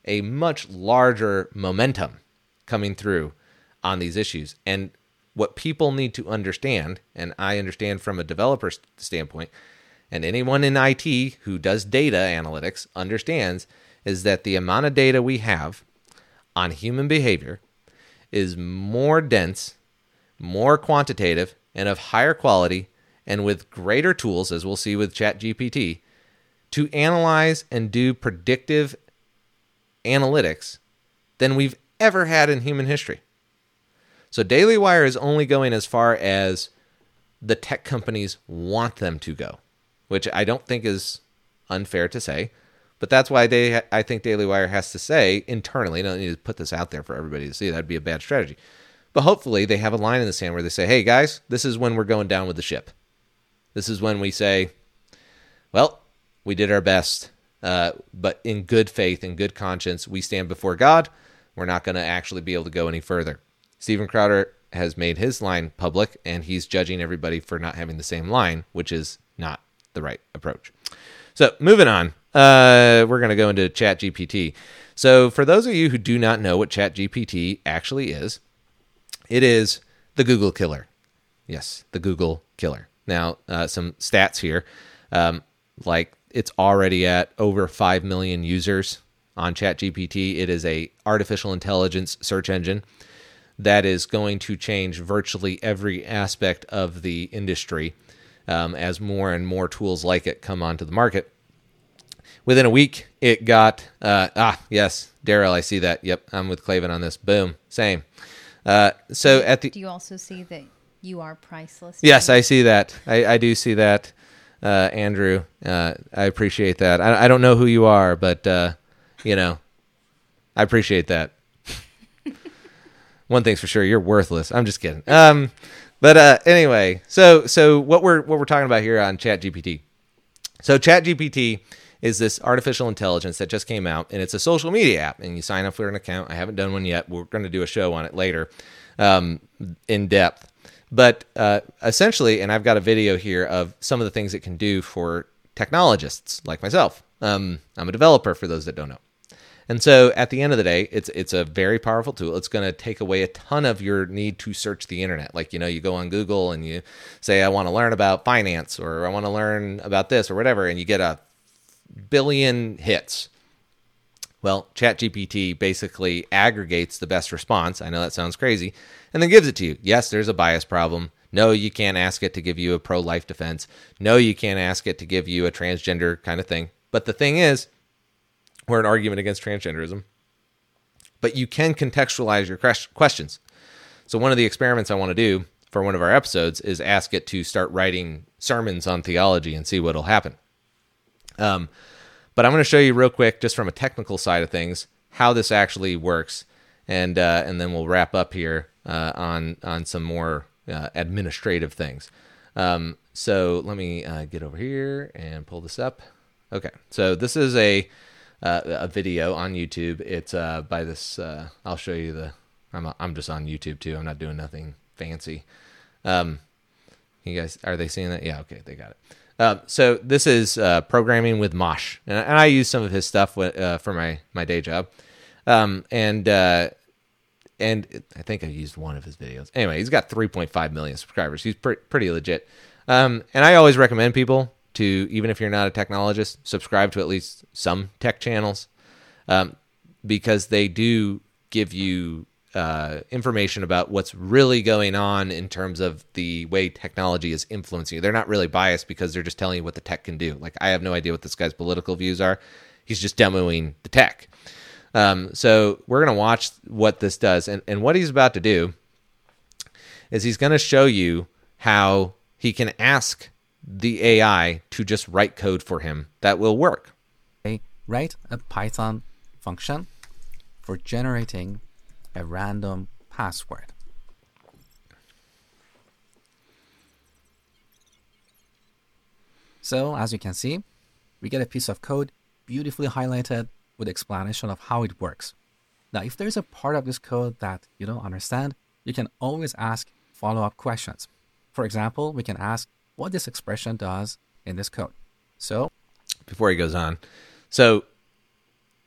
a much larger momentum coming through on these issues. And what people need to understand, and I understand from a developer standpoint, and anyone in IT who does data analytics understands, is that the amount of data we have on human behavior is more dense, more quantitative, and of higher quality, and with greater tools, as we'll see with ChatGPT, to analyze and do predictive analytics than we've ever had in human history. So Daily Wire is only going as far as the tech companies want them to go, which I don't think is unfair to say. But that's why I think Daily Wire has to say internally, I don't need to put this out there for everybody to see, that'd be a bad strategy. But hopefully they have a line in the sand where they say, hey guys, this is when we're going down with the ship. This is when we say, well, we did our best, but in good faith, in good conscience, we stand before God. We're not going to actually be able to go any further. Steven Crowder has made his line public, and he's judging everybody for not having the same line, which is not the right approach. So moving on, we're going to go into ChatGPT. So for those of you who do not know what ChatGPT actually is, it is the Google killer. Yes, the Google killer. Now, some stats here, like it's already at over 5 million users on ChatGPT. It is a artificial intelligence search engine that is going to change virtually every aspect of the industry as more and more tools like it come onto the market. Within a week, it got, yes, Daryl, I see that. Yep, I'm with Clavin on this. Boom, same. So at the... Do you also see that you are priceless? Yes, I see that. I do see that, Andrew. I appreciate that. I don't know who you are, but, I appreciate that. One thing's for sure, you're worthless. I'm just kidding. But anyway, so what we're talking about here on ChatGPT. So ChatGPT is this artificial intelligence that just came out, and it's a social media app, and you sign up for an account. I haven't done one yet. We're going to do a show on it later in depth. But essentially, and I've got a video here of some of the things it can do for technologists like myself. I'm a developer, for those that don't know. And so at the end of the day, it's a very powerful tool. It's going to take away a ton of your need to search the internet. Like, you go on Google and you say, I want to learn about finance, or I want to learn about this or whatever, and you get a billion hits. Well, ChatGPT basically aggregates the best response. I know that sounds crazy. And then gives it to you. Yes, there's a bias problem. No, you can't ask it to give you a pro-life defense. No, you can't ask it to give you a transgender kind of thing. But the thing is, we're an argument against transgenderism, but you can contextualize your questions. So one of the experiments I want to do for one of our episodes is ask it to start writing sermons on theology and see what'll happen. But I'm going to show you real quick, just from a technical side of things, how this actually works, and then we'll wrap up here on some more administrative things. So let me get over here and pull this up. Okay, so this is a video on YouTube. It's by this. I'll show you I'm just on YouTube too. I'm not doing nothing fancy. You guys, are they seeing that? Yeah. Okay, they got it. So this is programming with Mosh, and I use some of his stuff for my day job. And I think I used one of his videos. Anyway, he's got 3.5 million subscribers. He's pretty legit. And I always recommend people to, even if you're not a technologist, subscribe to at least some tech channels, because they do give you information about what's really going on in terms of the way technology is influencing you. They're not really biased because they're just telling you what the tech can do. Like, I have no idea what this guy's political views are. He's just demoing the tech. So we're going to watch what this does. And what he's about to do is he's going to show you how he can ask the AI to just write code for him that will work. Write a Python function for generating a random password. So as you can see, we get a piece of code beautifully highlighted with explanation of how it works. Now, if there's a part of this code that you don't understand, you can always ask follow-up questions. For example, we can ask what this expression does in this code. So, before he goes on, so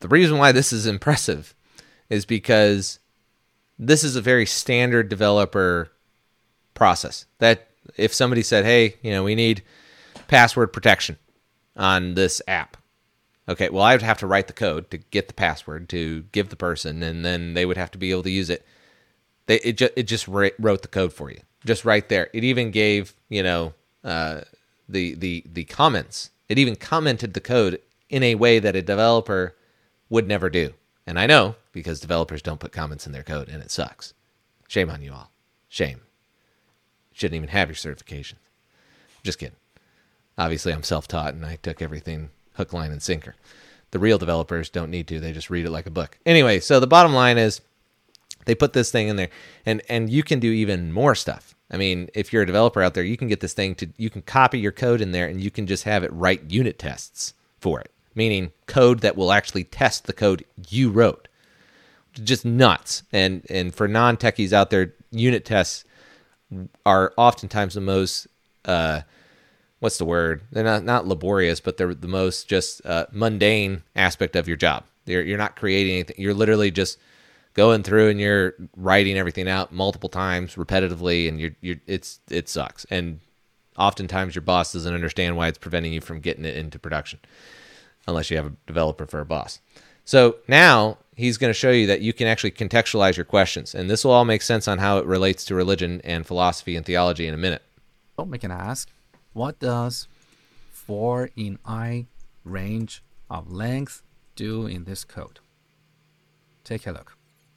the reason why this is impressive is because this is a very standard developer process. That if somebody said, hey, we need password protection on this app. Okay, well, I would have to write the code to get the password to give the person, and then they would have to be able to use it. It just wrote the code for you, just right there. It even gave the comments. It even commented the code in a way that a developer would never do. And I know, because developers don't put comments in their code, and it sucks. Shame on you all. Shame. Shouldn't even have your certifications. Just kidding. Obviously, I'm self-taught, and I took everything hook, line, and sinker. The real developers don't need to. They just read it like a book. Anyway, so the bottom line is they put this thing in there, and you can do even more stuff. I mean, if you're a developer out there, you can get this thing you can copy your code in there, and you can just have it write unit tests for it, meaning code that will actually test the code you wrote. Just nuts. And for non-techies out there, unit tests are oftentimes the most what's the word? They're not laborious, but they're the most just mundane aspect of your job. You're not creating anything. You're literally just going through and you're writing everything out multiple times repetitively, and it sucks. And oftentimes your boss doesn't understand why it's preventing you from getting it into production, unless you have a developer for a boss. So now he's going to show you that you can actually contextualize your questions, and this will all make sense on how it relates to religion and philosophy and theology in a minute. So we can ask, what does 4 in I range of length do in this code? Take a look.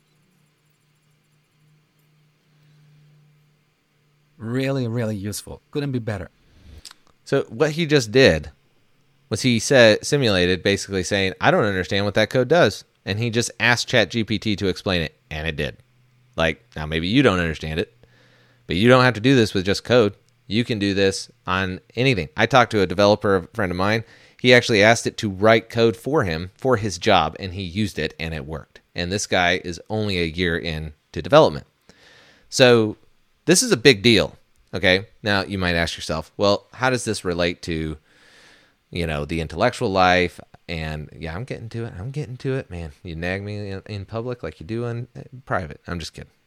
Really, really useful. Couldn't be better. So what he just did was he simulated basically saying, I don't understand what that code does. And he just asked ChatGPT to explain it, and it did. Now maybe you don't understand it, but you don't have to do this with just code. You can do this on anything. I talked to a developer, a friend of mine. He actually asked it to write code for him for his job, and he used it, and it worked. And this guy is only a year into development. So this is a big deal, okay? Now, you might ask yourself, well, how does this relate to, the intellectual life? And, yeah, I'm getting to it. Man, you nag me in public like you do in private. I'm just kidding.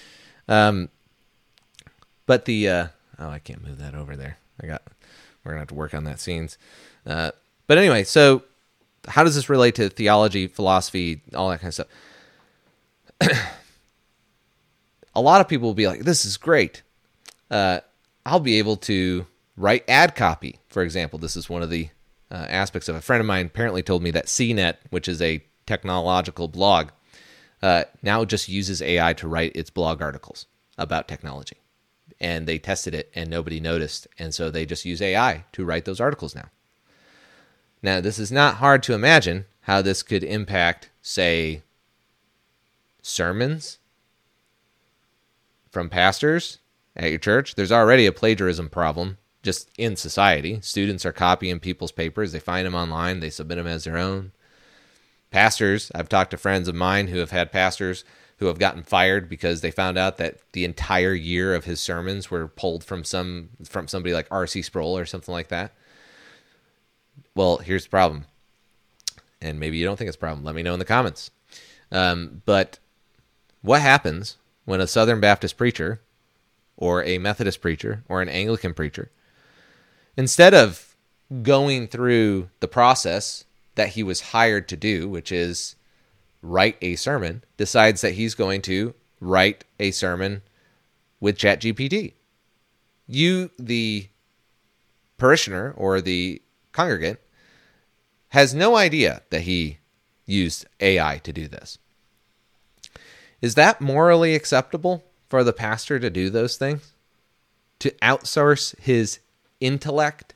But the... I can't move that over there. We're going to have to work on that scenes. But anyway, so how does this relate to theology, philosophy, all that kind of stuff? A lot of people will be like, this is great. I'll be able to write ad copy, for example. This is one of the aspects of it. A friend of mine apparently told me that CNET, which is a technological blog, now just uses AI to write its blog articles about technology. And they tested it and nobody noticed. And so they just use AI to write those articles now. Now, this is not hard to imagine how this could impact, say, sermons from pastors at your church. There's already a plagiarism problem just in society. Students are copying people's papers. They find them online. They submit them as their own. Pastors, I've talked to friends of mine who have had pastors who have gotten fired because they found out that the entire year of his sermons were pulled from somebody like R.C. Sproul or something like that. Well, here's the problem. And maybe you don't think it's a problem. Let me know in the comments. But what happens when a Southern Baptist preacher or a Methodist preacher or an Anglican preacher, instead of going through the process that he was hired to do, which is write a sermon, decides that he's going to write a sermon with ChatGPT? You, the parishioner or the congregant, has no idea that he used AI to do this. Is that morally acceptable for the pastor to do those things? To outsource his intellect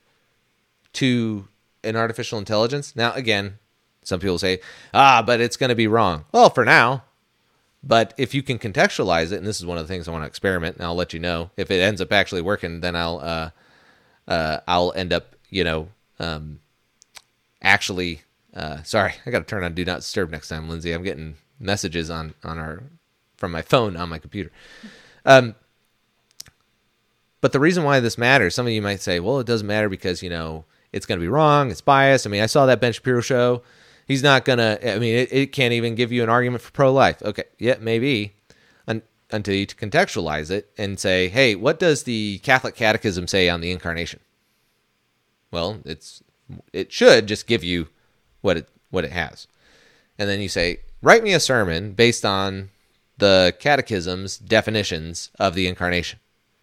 to an artificial intelligence? Now, again, some people say, but it's going to be wrong. Well, for now. But if you can contextualize it, and this is one of the things I want to experiment, and I'll let you know. If it ends up actually working, then I'll end up, sorry, I got to turn on Do Not Disturb next time, Lindsay. I'm getting messages from my phone on my computer. But the reason why this matters, some of you might say, well, it doesn't matter because, it's going to be wrong. It's biased. I mean, I saw that Ben Shapiro show. He's not going to, I mean, it can't even give you an argument for pro-life. Okay, yeah, maybe, until you contextualize it and say, hey, what does the Catholic Catechism say on the Incarnation? Well, it should just give you what it has. And then you say, write me a sermon based on the Catechism's definitions of the Incarnation.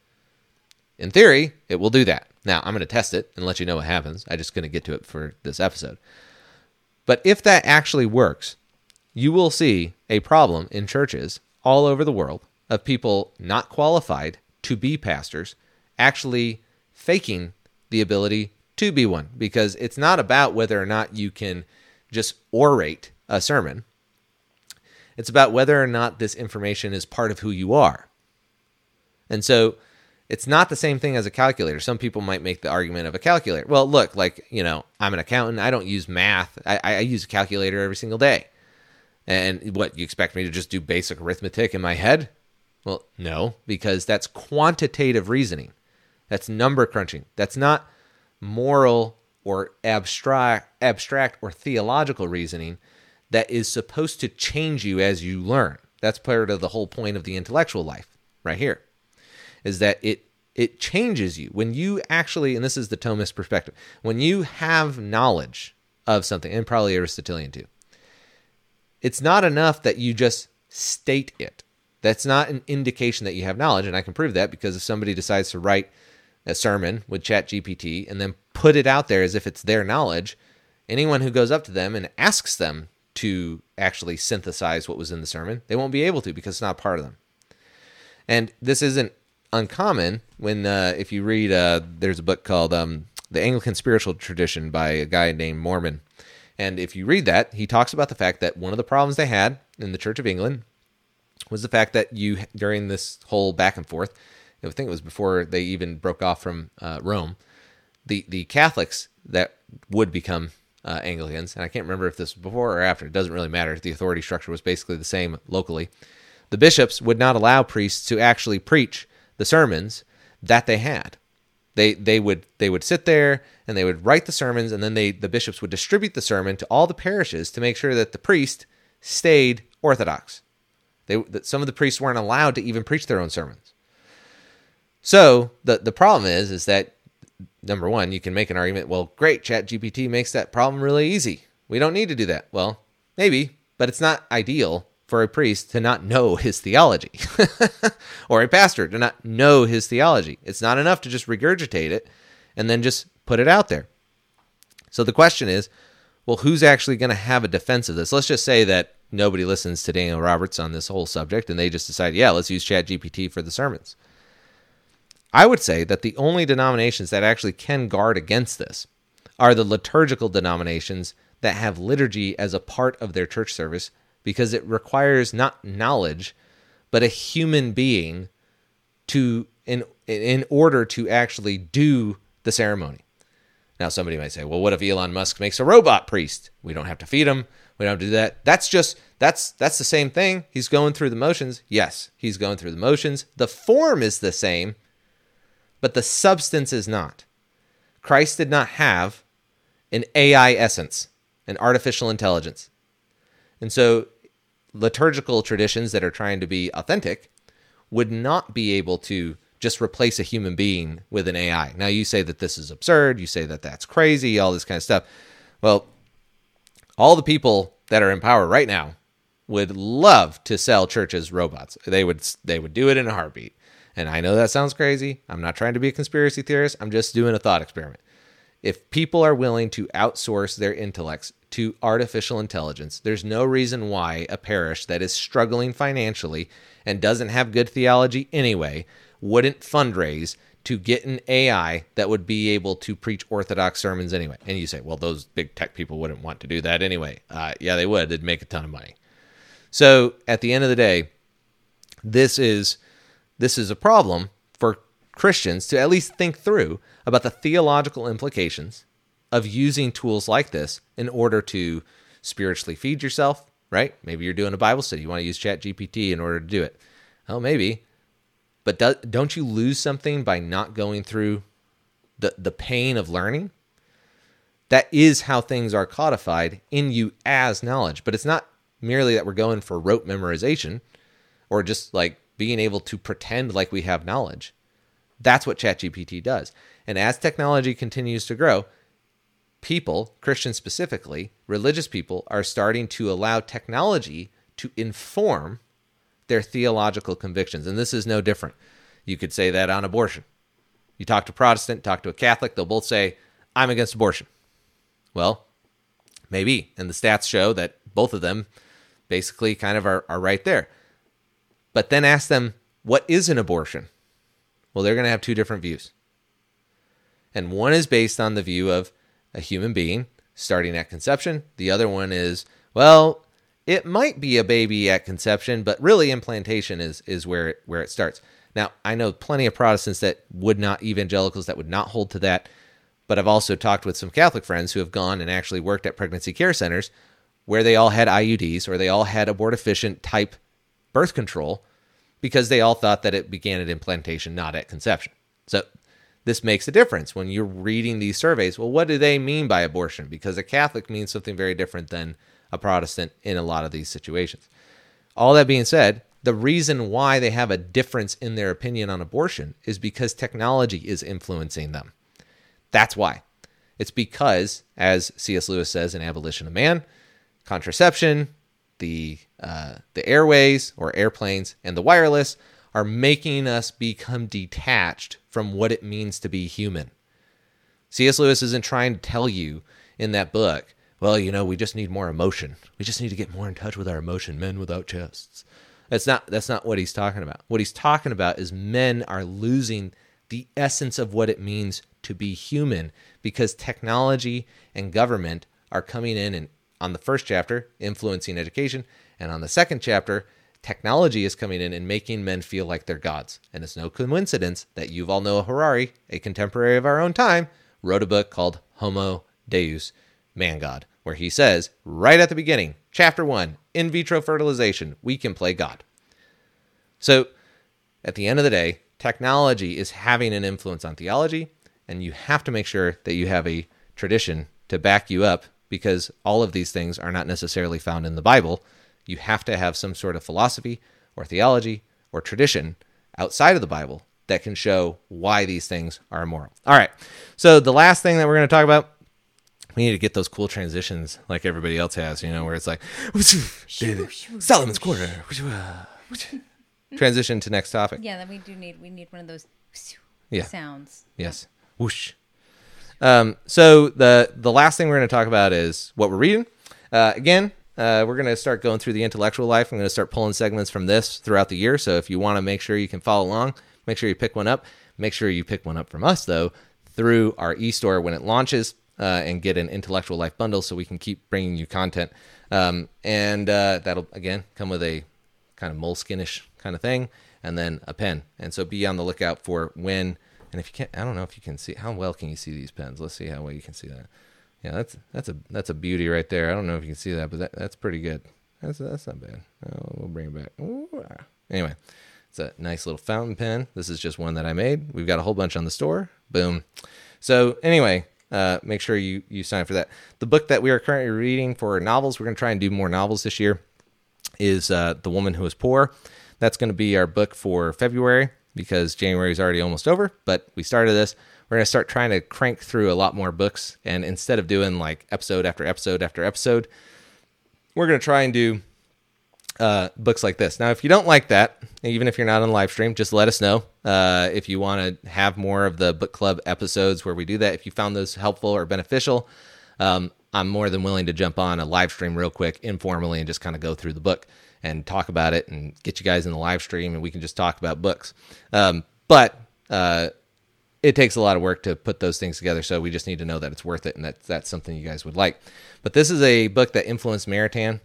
In theory, it will do that. Now, I'm going to test it and let you know what happens. I'm just going to get to it for this episode. But if that actually works, you will see a problem in churches all over the world of people not qualified to be pastors actually faking the ability to be one, because it's not about whether or not you can just orate a sermon. It's about whether or not this information is part of who you are. And so it's not the same thing as a calculator. Some people might make the argument of a calculator. Well, look, like, I'm an accountant. I don't use math. I use a calculator every single day. And what, you expect me to just do basic arithmetic in my head? Well, no, because that's quantitative reasoning. That's number crunching. That's not moral or abstract or theological reasoning that is supposed to change you as you learn. That's part of the whole point of the intellectual life right here, is that it changes you. When you actually, and this is the Thomist perspective, when you have knowledge of something, and probably Aristotelian too, it's not enough that you just state it. That's not an indication that you have knowledge, and I can prove that because if somebody decides to write a sermon with ChatGPT and then put it out there as if it's their knowledge, anyone who goes up to them and asks them to actually synthesize what was in the sermon, they won't be able to because it's not part of them. And this isn't uncommon when, if you read, there's a book called The Anglican Spiritual Tradition by a guy named Mormon. And if you read that, he talks about the fact that one of the problems they had in the Church of England was the fact that during this whole back and forth, I think it was before they even broke off from Rome, the Catholics that would become Anglicans, and I can't remember if this was before or after, it doesn't really matter. The authority structure was basically the same locally. The bishops would not allow priests to actually preach the sermons that they had. They would sit there and they would write the sermons, and then the bishops would distribute the sermon to all the parishes to make sure that the priest stayed orthodox. Some of the priests weren't allowed to even preach their own sermons. So the problem is that, number one, you can make an argument, well, great, ChatGPT makes that problem really easy. We don't need to do that. Well, maybe, but it's not ideal for a priest to not know his theology or a pastor to not know his theology. It's not enough to just regurgitate it and then just put it out there. So the question is, well, who's actually going to have a defense of this? Let's just say that nobody listens to Daniel Roberts on this whole subject and they just decide, yeah, let's use ChatGPT for the sermons. I would say that the only denominations that actually can guard against this are the liturgical denominations that have liturgy as a part of their church service, because it requires not knowledge, but a human being in order to actually do the ceremony. Now, somebody might say, well, what if Elon Musk makes a robot priest? We don't have to feed him. We don't have to do that. That's the same thing. He's going through the motions. Yes, he's going through the motions. The form is the same, but the substance is not. Christ did not have an AI essence, an artificial intelligence. And so liturgical traditions that are trying to be authentic would not be able to just replace a human being with an AI. Now, you say that this is absurd. You say that that's crazy, all this kind of stuff. Well, all the people that are in power right now would love to sell churches robots. They would do it in a heartbeat. And I know that sounds crazy. I'm not trying to be a conspiracy theorist. I'm just doing a thought experiment. If people are willing to outsource their intellects to artificial intelligence, there's no reason why a parish that is struggling financially and doesn't have good theology anyway wouldn't fundraise to get an AI that would be able to preach orthodox sermons anyway. And you say, well, those big tech people wouldn't want to do that anyway. Yeah, they would. They'd make a ton of money. So at the end of the day, this is a problem for Christians to at least think through about the theological implications of using tools like this in order to spiritually feed yourself, right? Maybe you're doing a Bible study. You want to use ChatGPT in order to do it. Oh, maybe. But don't you lose something by not going through the pain of learning? That is how things are codified in you as knowledge. But it's not merely that we're going for rote memorization or just like being able to pretend like we have knowledge. That's what ChatGPT does. And as technology continues to grow, people, Christians specifically, religious people, are starting to allow technology to inform their theological convictions. And this is no different. You could say that on abortion. You talk to a Protestant, talk to a Catholic, they'll both say, I'm against abortion. Well, maybe. And the stats show that both of them basically kind of are right there. But then ask them, what is an abortion? Well, they're going to have two different views. And one is based on the view of a human being starting at conception. The other one is, well, it might be a baby at conception, but really implantation is where it starts. Now, I know plenty of Protestants evangelicals that would not hold to that. But I've also talked with some Catholic friends who have gone and actually worked at pregnancy care centers where they all had IUDs or they all had abortifacient type birth control because they all thought that it began at implantation, not at conception. So this makes a difference when you're reading these surveys. Well, what do they mean by abortion? Because a Catholic means something very different than a Protestant in a lot of these situations. All that being said, the reason why they have a difference in their opinion on abortion is because technology is influencing them. That's why. It's because, as C.S. Lewis says in Abolition of Man, contraception, the airways or airplanes, and the wireless are making us become detached from what it means to be human. C.S. Lewis isn't trying to tell you in that book, well, we just need more emotion. We just need to get more in touch with our emotion, men without chests. That's not what he's talking about. What he's talking about is men are losing the essence of what it means to be human because technology and government are coming in and on the first chapter, influencing education, and on the second chapter, technology is coming in and making men feel like they're gods. And it's no coincidence that Yuval Noah Harari, a contemporary of our own time, wrote a book called Homo Deus, Man God, where he says, right at the beginning, chapter 1, in vitro fertilization, we can play God. So, at the end of the day, technology is having an influence on theology, and you have to make sure that you have a tradition to back you up because all of these things are not necessarily found in the Bible. You have to have some sort of philosophy or theology or tradition outside of the Bible that can show why these things are immoral. All right, so the last thing that we're going to talk about, we need to get those cool transitions like everybody else has, where it's like, Solomon's Quarter. Transition to next topic. Yeah, then we need one of those sounds. Yes. Whoosh. So the last thing we're going to talk about is what we're reading. Again, we're going to start going through the intellectual life. I'm going to start pulling segments from this throughout the year. So if you want to make sure you can follow along, make sure you pick one up. Make sure you pick one up from us, though, through our e-store when it launches and get an intellectual life bundle so we can keep bringing you content. And that'll, again, come with a kind of moleskinish kind of thing and then a pen. And so be on the lookout for when... And if you can't, I don't know if you can see, how well can you see these pens? Let's see how well you can see that. Yeah, that's a beauty right there. I don't know if you can see that, but that's pretty good. That's not bad. We'll bring it back. Ooh. Anyway, it's a nice little fountain pen. This is just one that I made. We've got a whole bunch on the store. Boom. So anyway, make sure you sign up for that. The book that we are currently reading for novels, we're going to try and do more novels this year, is The Woman Who Was Poor. That's going to be our book for February, because January is already almost over, but we started this. We're going to start trying to crank through a lot more books, and instead of doing like episode after episode after episode, we're going to try and do books like this. Now, if you don't like that, even if you're not on live stream, just let us know if you want to have more of the book club episodes where we do that. If you found those helpful or beneficial, I'm more than willing to jump on a live stream real quick, informally, and just kind of go through the book and talk about it and get you guys in the live stream and we can just talk about books. But it takes a lot of work to put those things together, so we just need to know that it's worth it and that's something you guys would like. But this is a book that influenced Maritain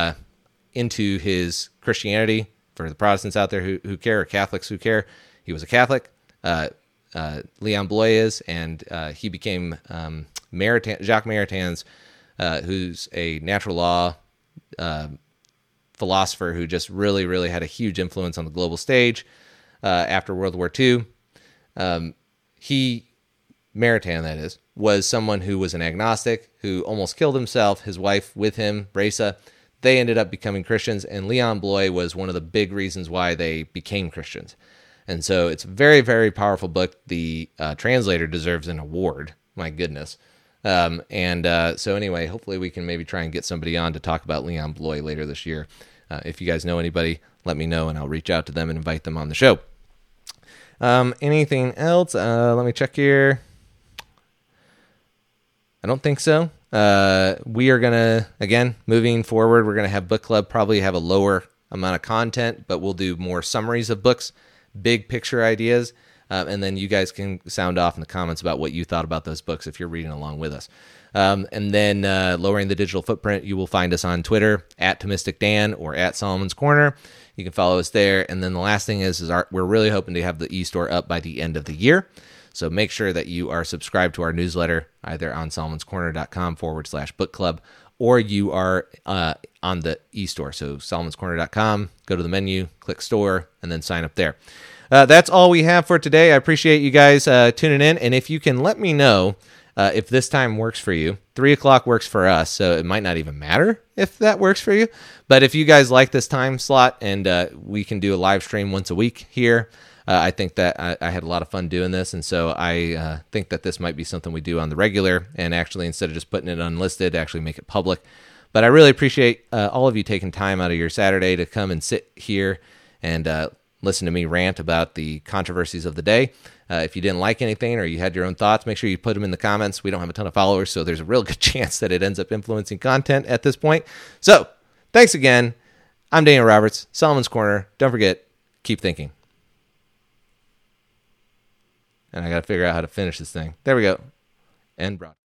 into his Christianity. For the Protestants out there who care, or Catholics who care, he was a Catholic. Leon Bloy is, and he became Jacques Maritain's, who's a natural law philosopher who just really, really had a huge influence on the global stage after World War II. Maritain, that is, was someone who was an agnostic, who almost killed himself, his wife with him, Reza. They ended up becoming Christians, and Leon Bloy was one of the big reasons why they became Christians. And so it's a very, very powerful book. The translator deserves an award. My goodness. So anyway, hopefully we can maybe try and get somebody on to talk about Leon Bloy later this year. If you guys know anybody, let me know, and I'll reach out to them and invite them on the show. Anything else? Let me check here. I don't think so. We are going to, again, moving forward, we're going to have book club probably have a lower amount of content, but we'll do more summaries of books, big picture ideas, and then you guys can sound off in the comments about what you thought about those books if you're reading along with us. And then Lowering the Digital Footprint, you will find us on Twitter, @ToMysticDan or @Solomon's Corner. You can follow us there. And then the last thing is we're really hoping to have the e-store up by the end of the year. So make sure that you are subscribed to our newsletter, either on solomonscorner.com/book club, or you are on the e-store. So solomonscorner.com, go to the menu, click store, and then sign up there. That's all we have for today. I appreciate you guys tuning in. And if you can let me know if this time works for you. 3 o'clock works for us, so it might not even matter if that works for you. But if you guys like this time slot and we can do a live stream once a week here, I think that I had a lot of fun doing this, and so I think that this might be something we do on the regular, and actually instead of just putting it unlisted, actually make it public. But I really appreciate all of you taking time out of your Saturday to come and sit here and listen to me rant about the controversies of the day. If you didn't like anything or you had your own thoughts, make sure you put them in the comments. We don't have a ton of followers, so there's a real good chance that it ends up influencing content at this point. So thanks again. I'm Daniel Roberts, Solomon's Corner. Don't forget, keep thinking. And I got to figure out how to finish this thing. There we go. End broadcast.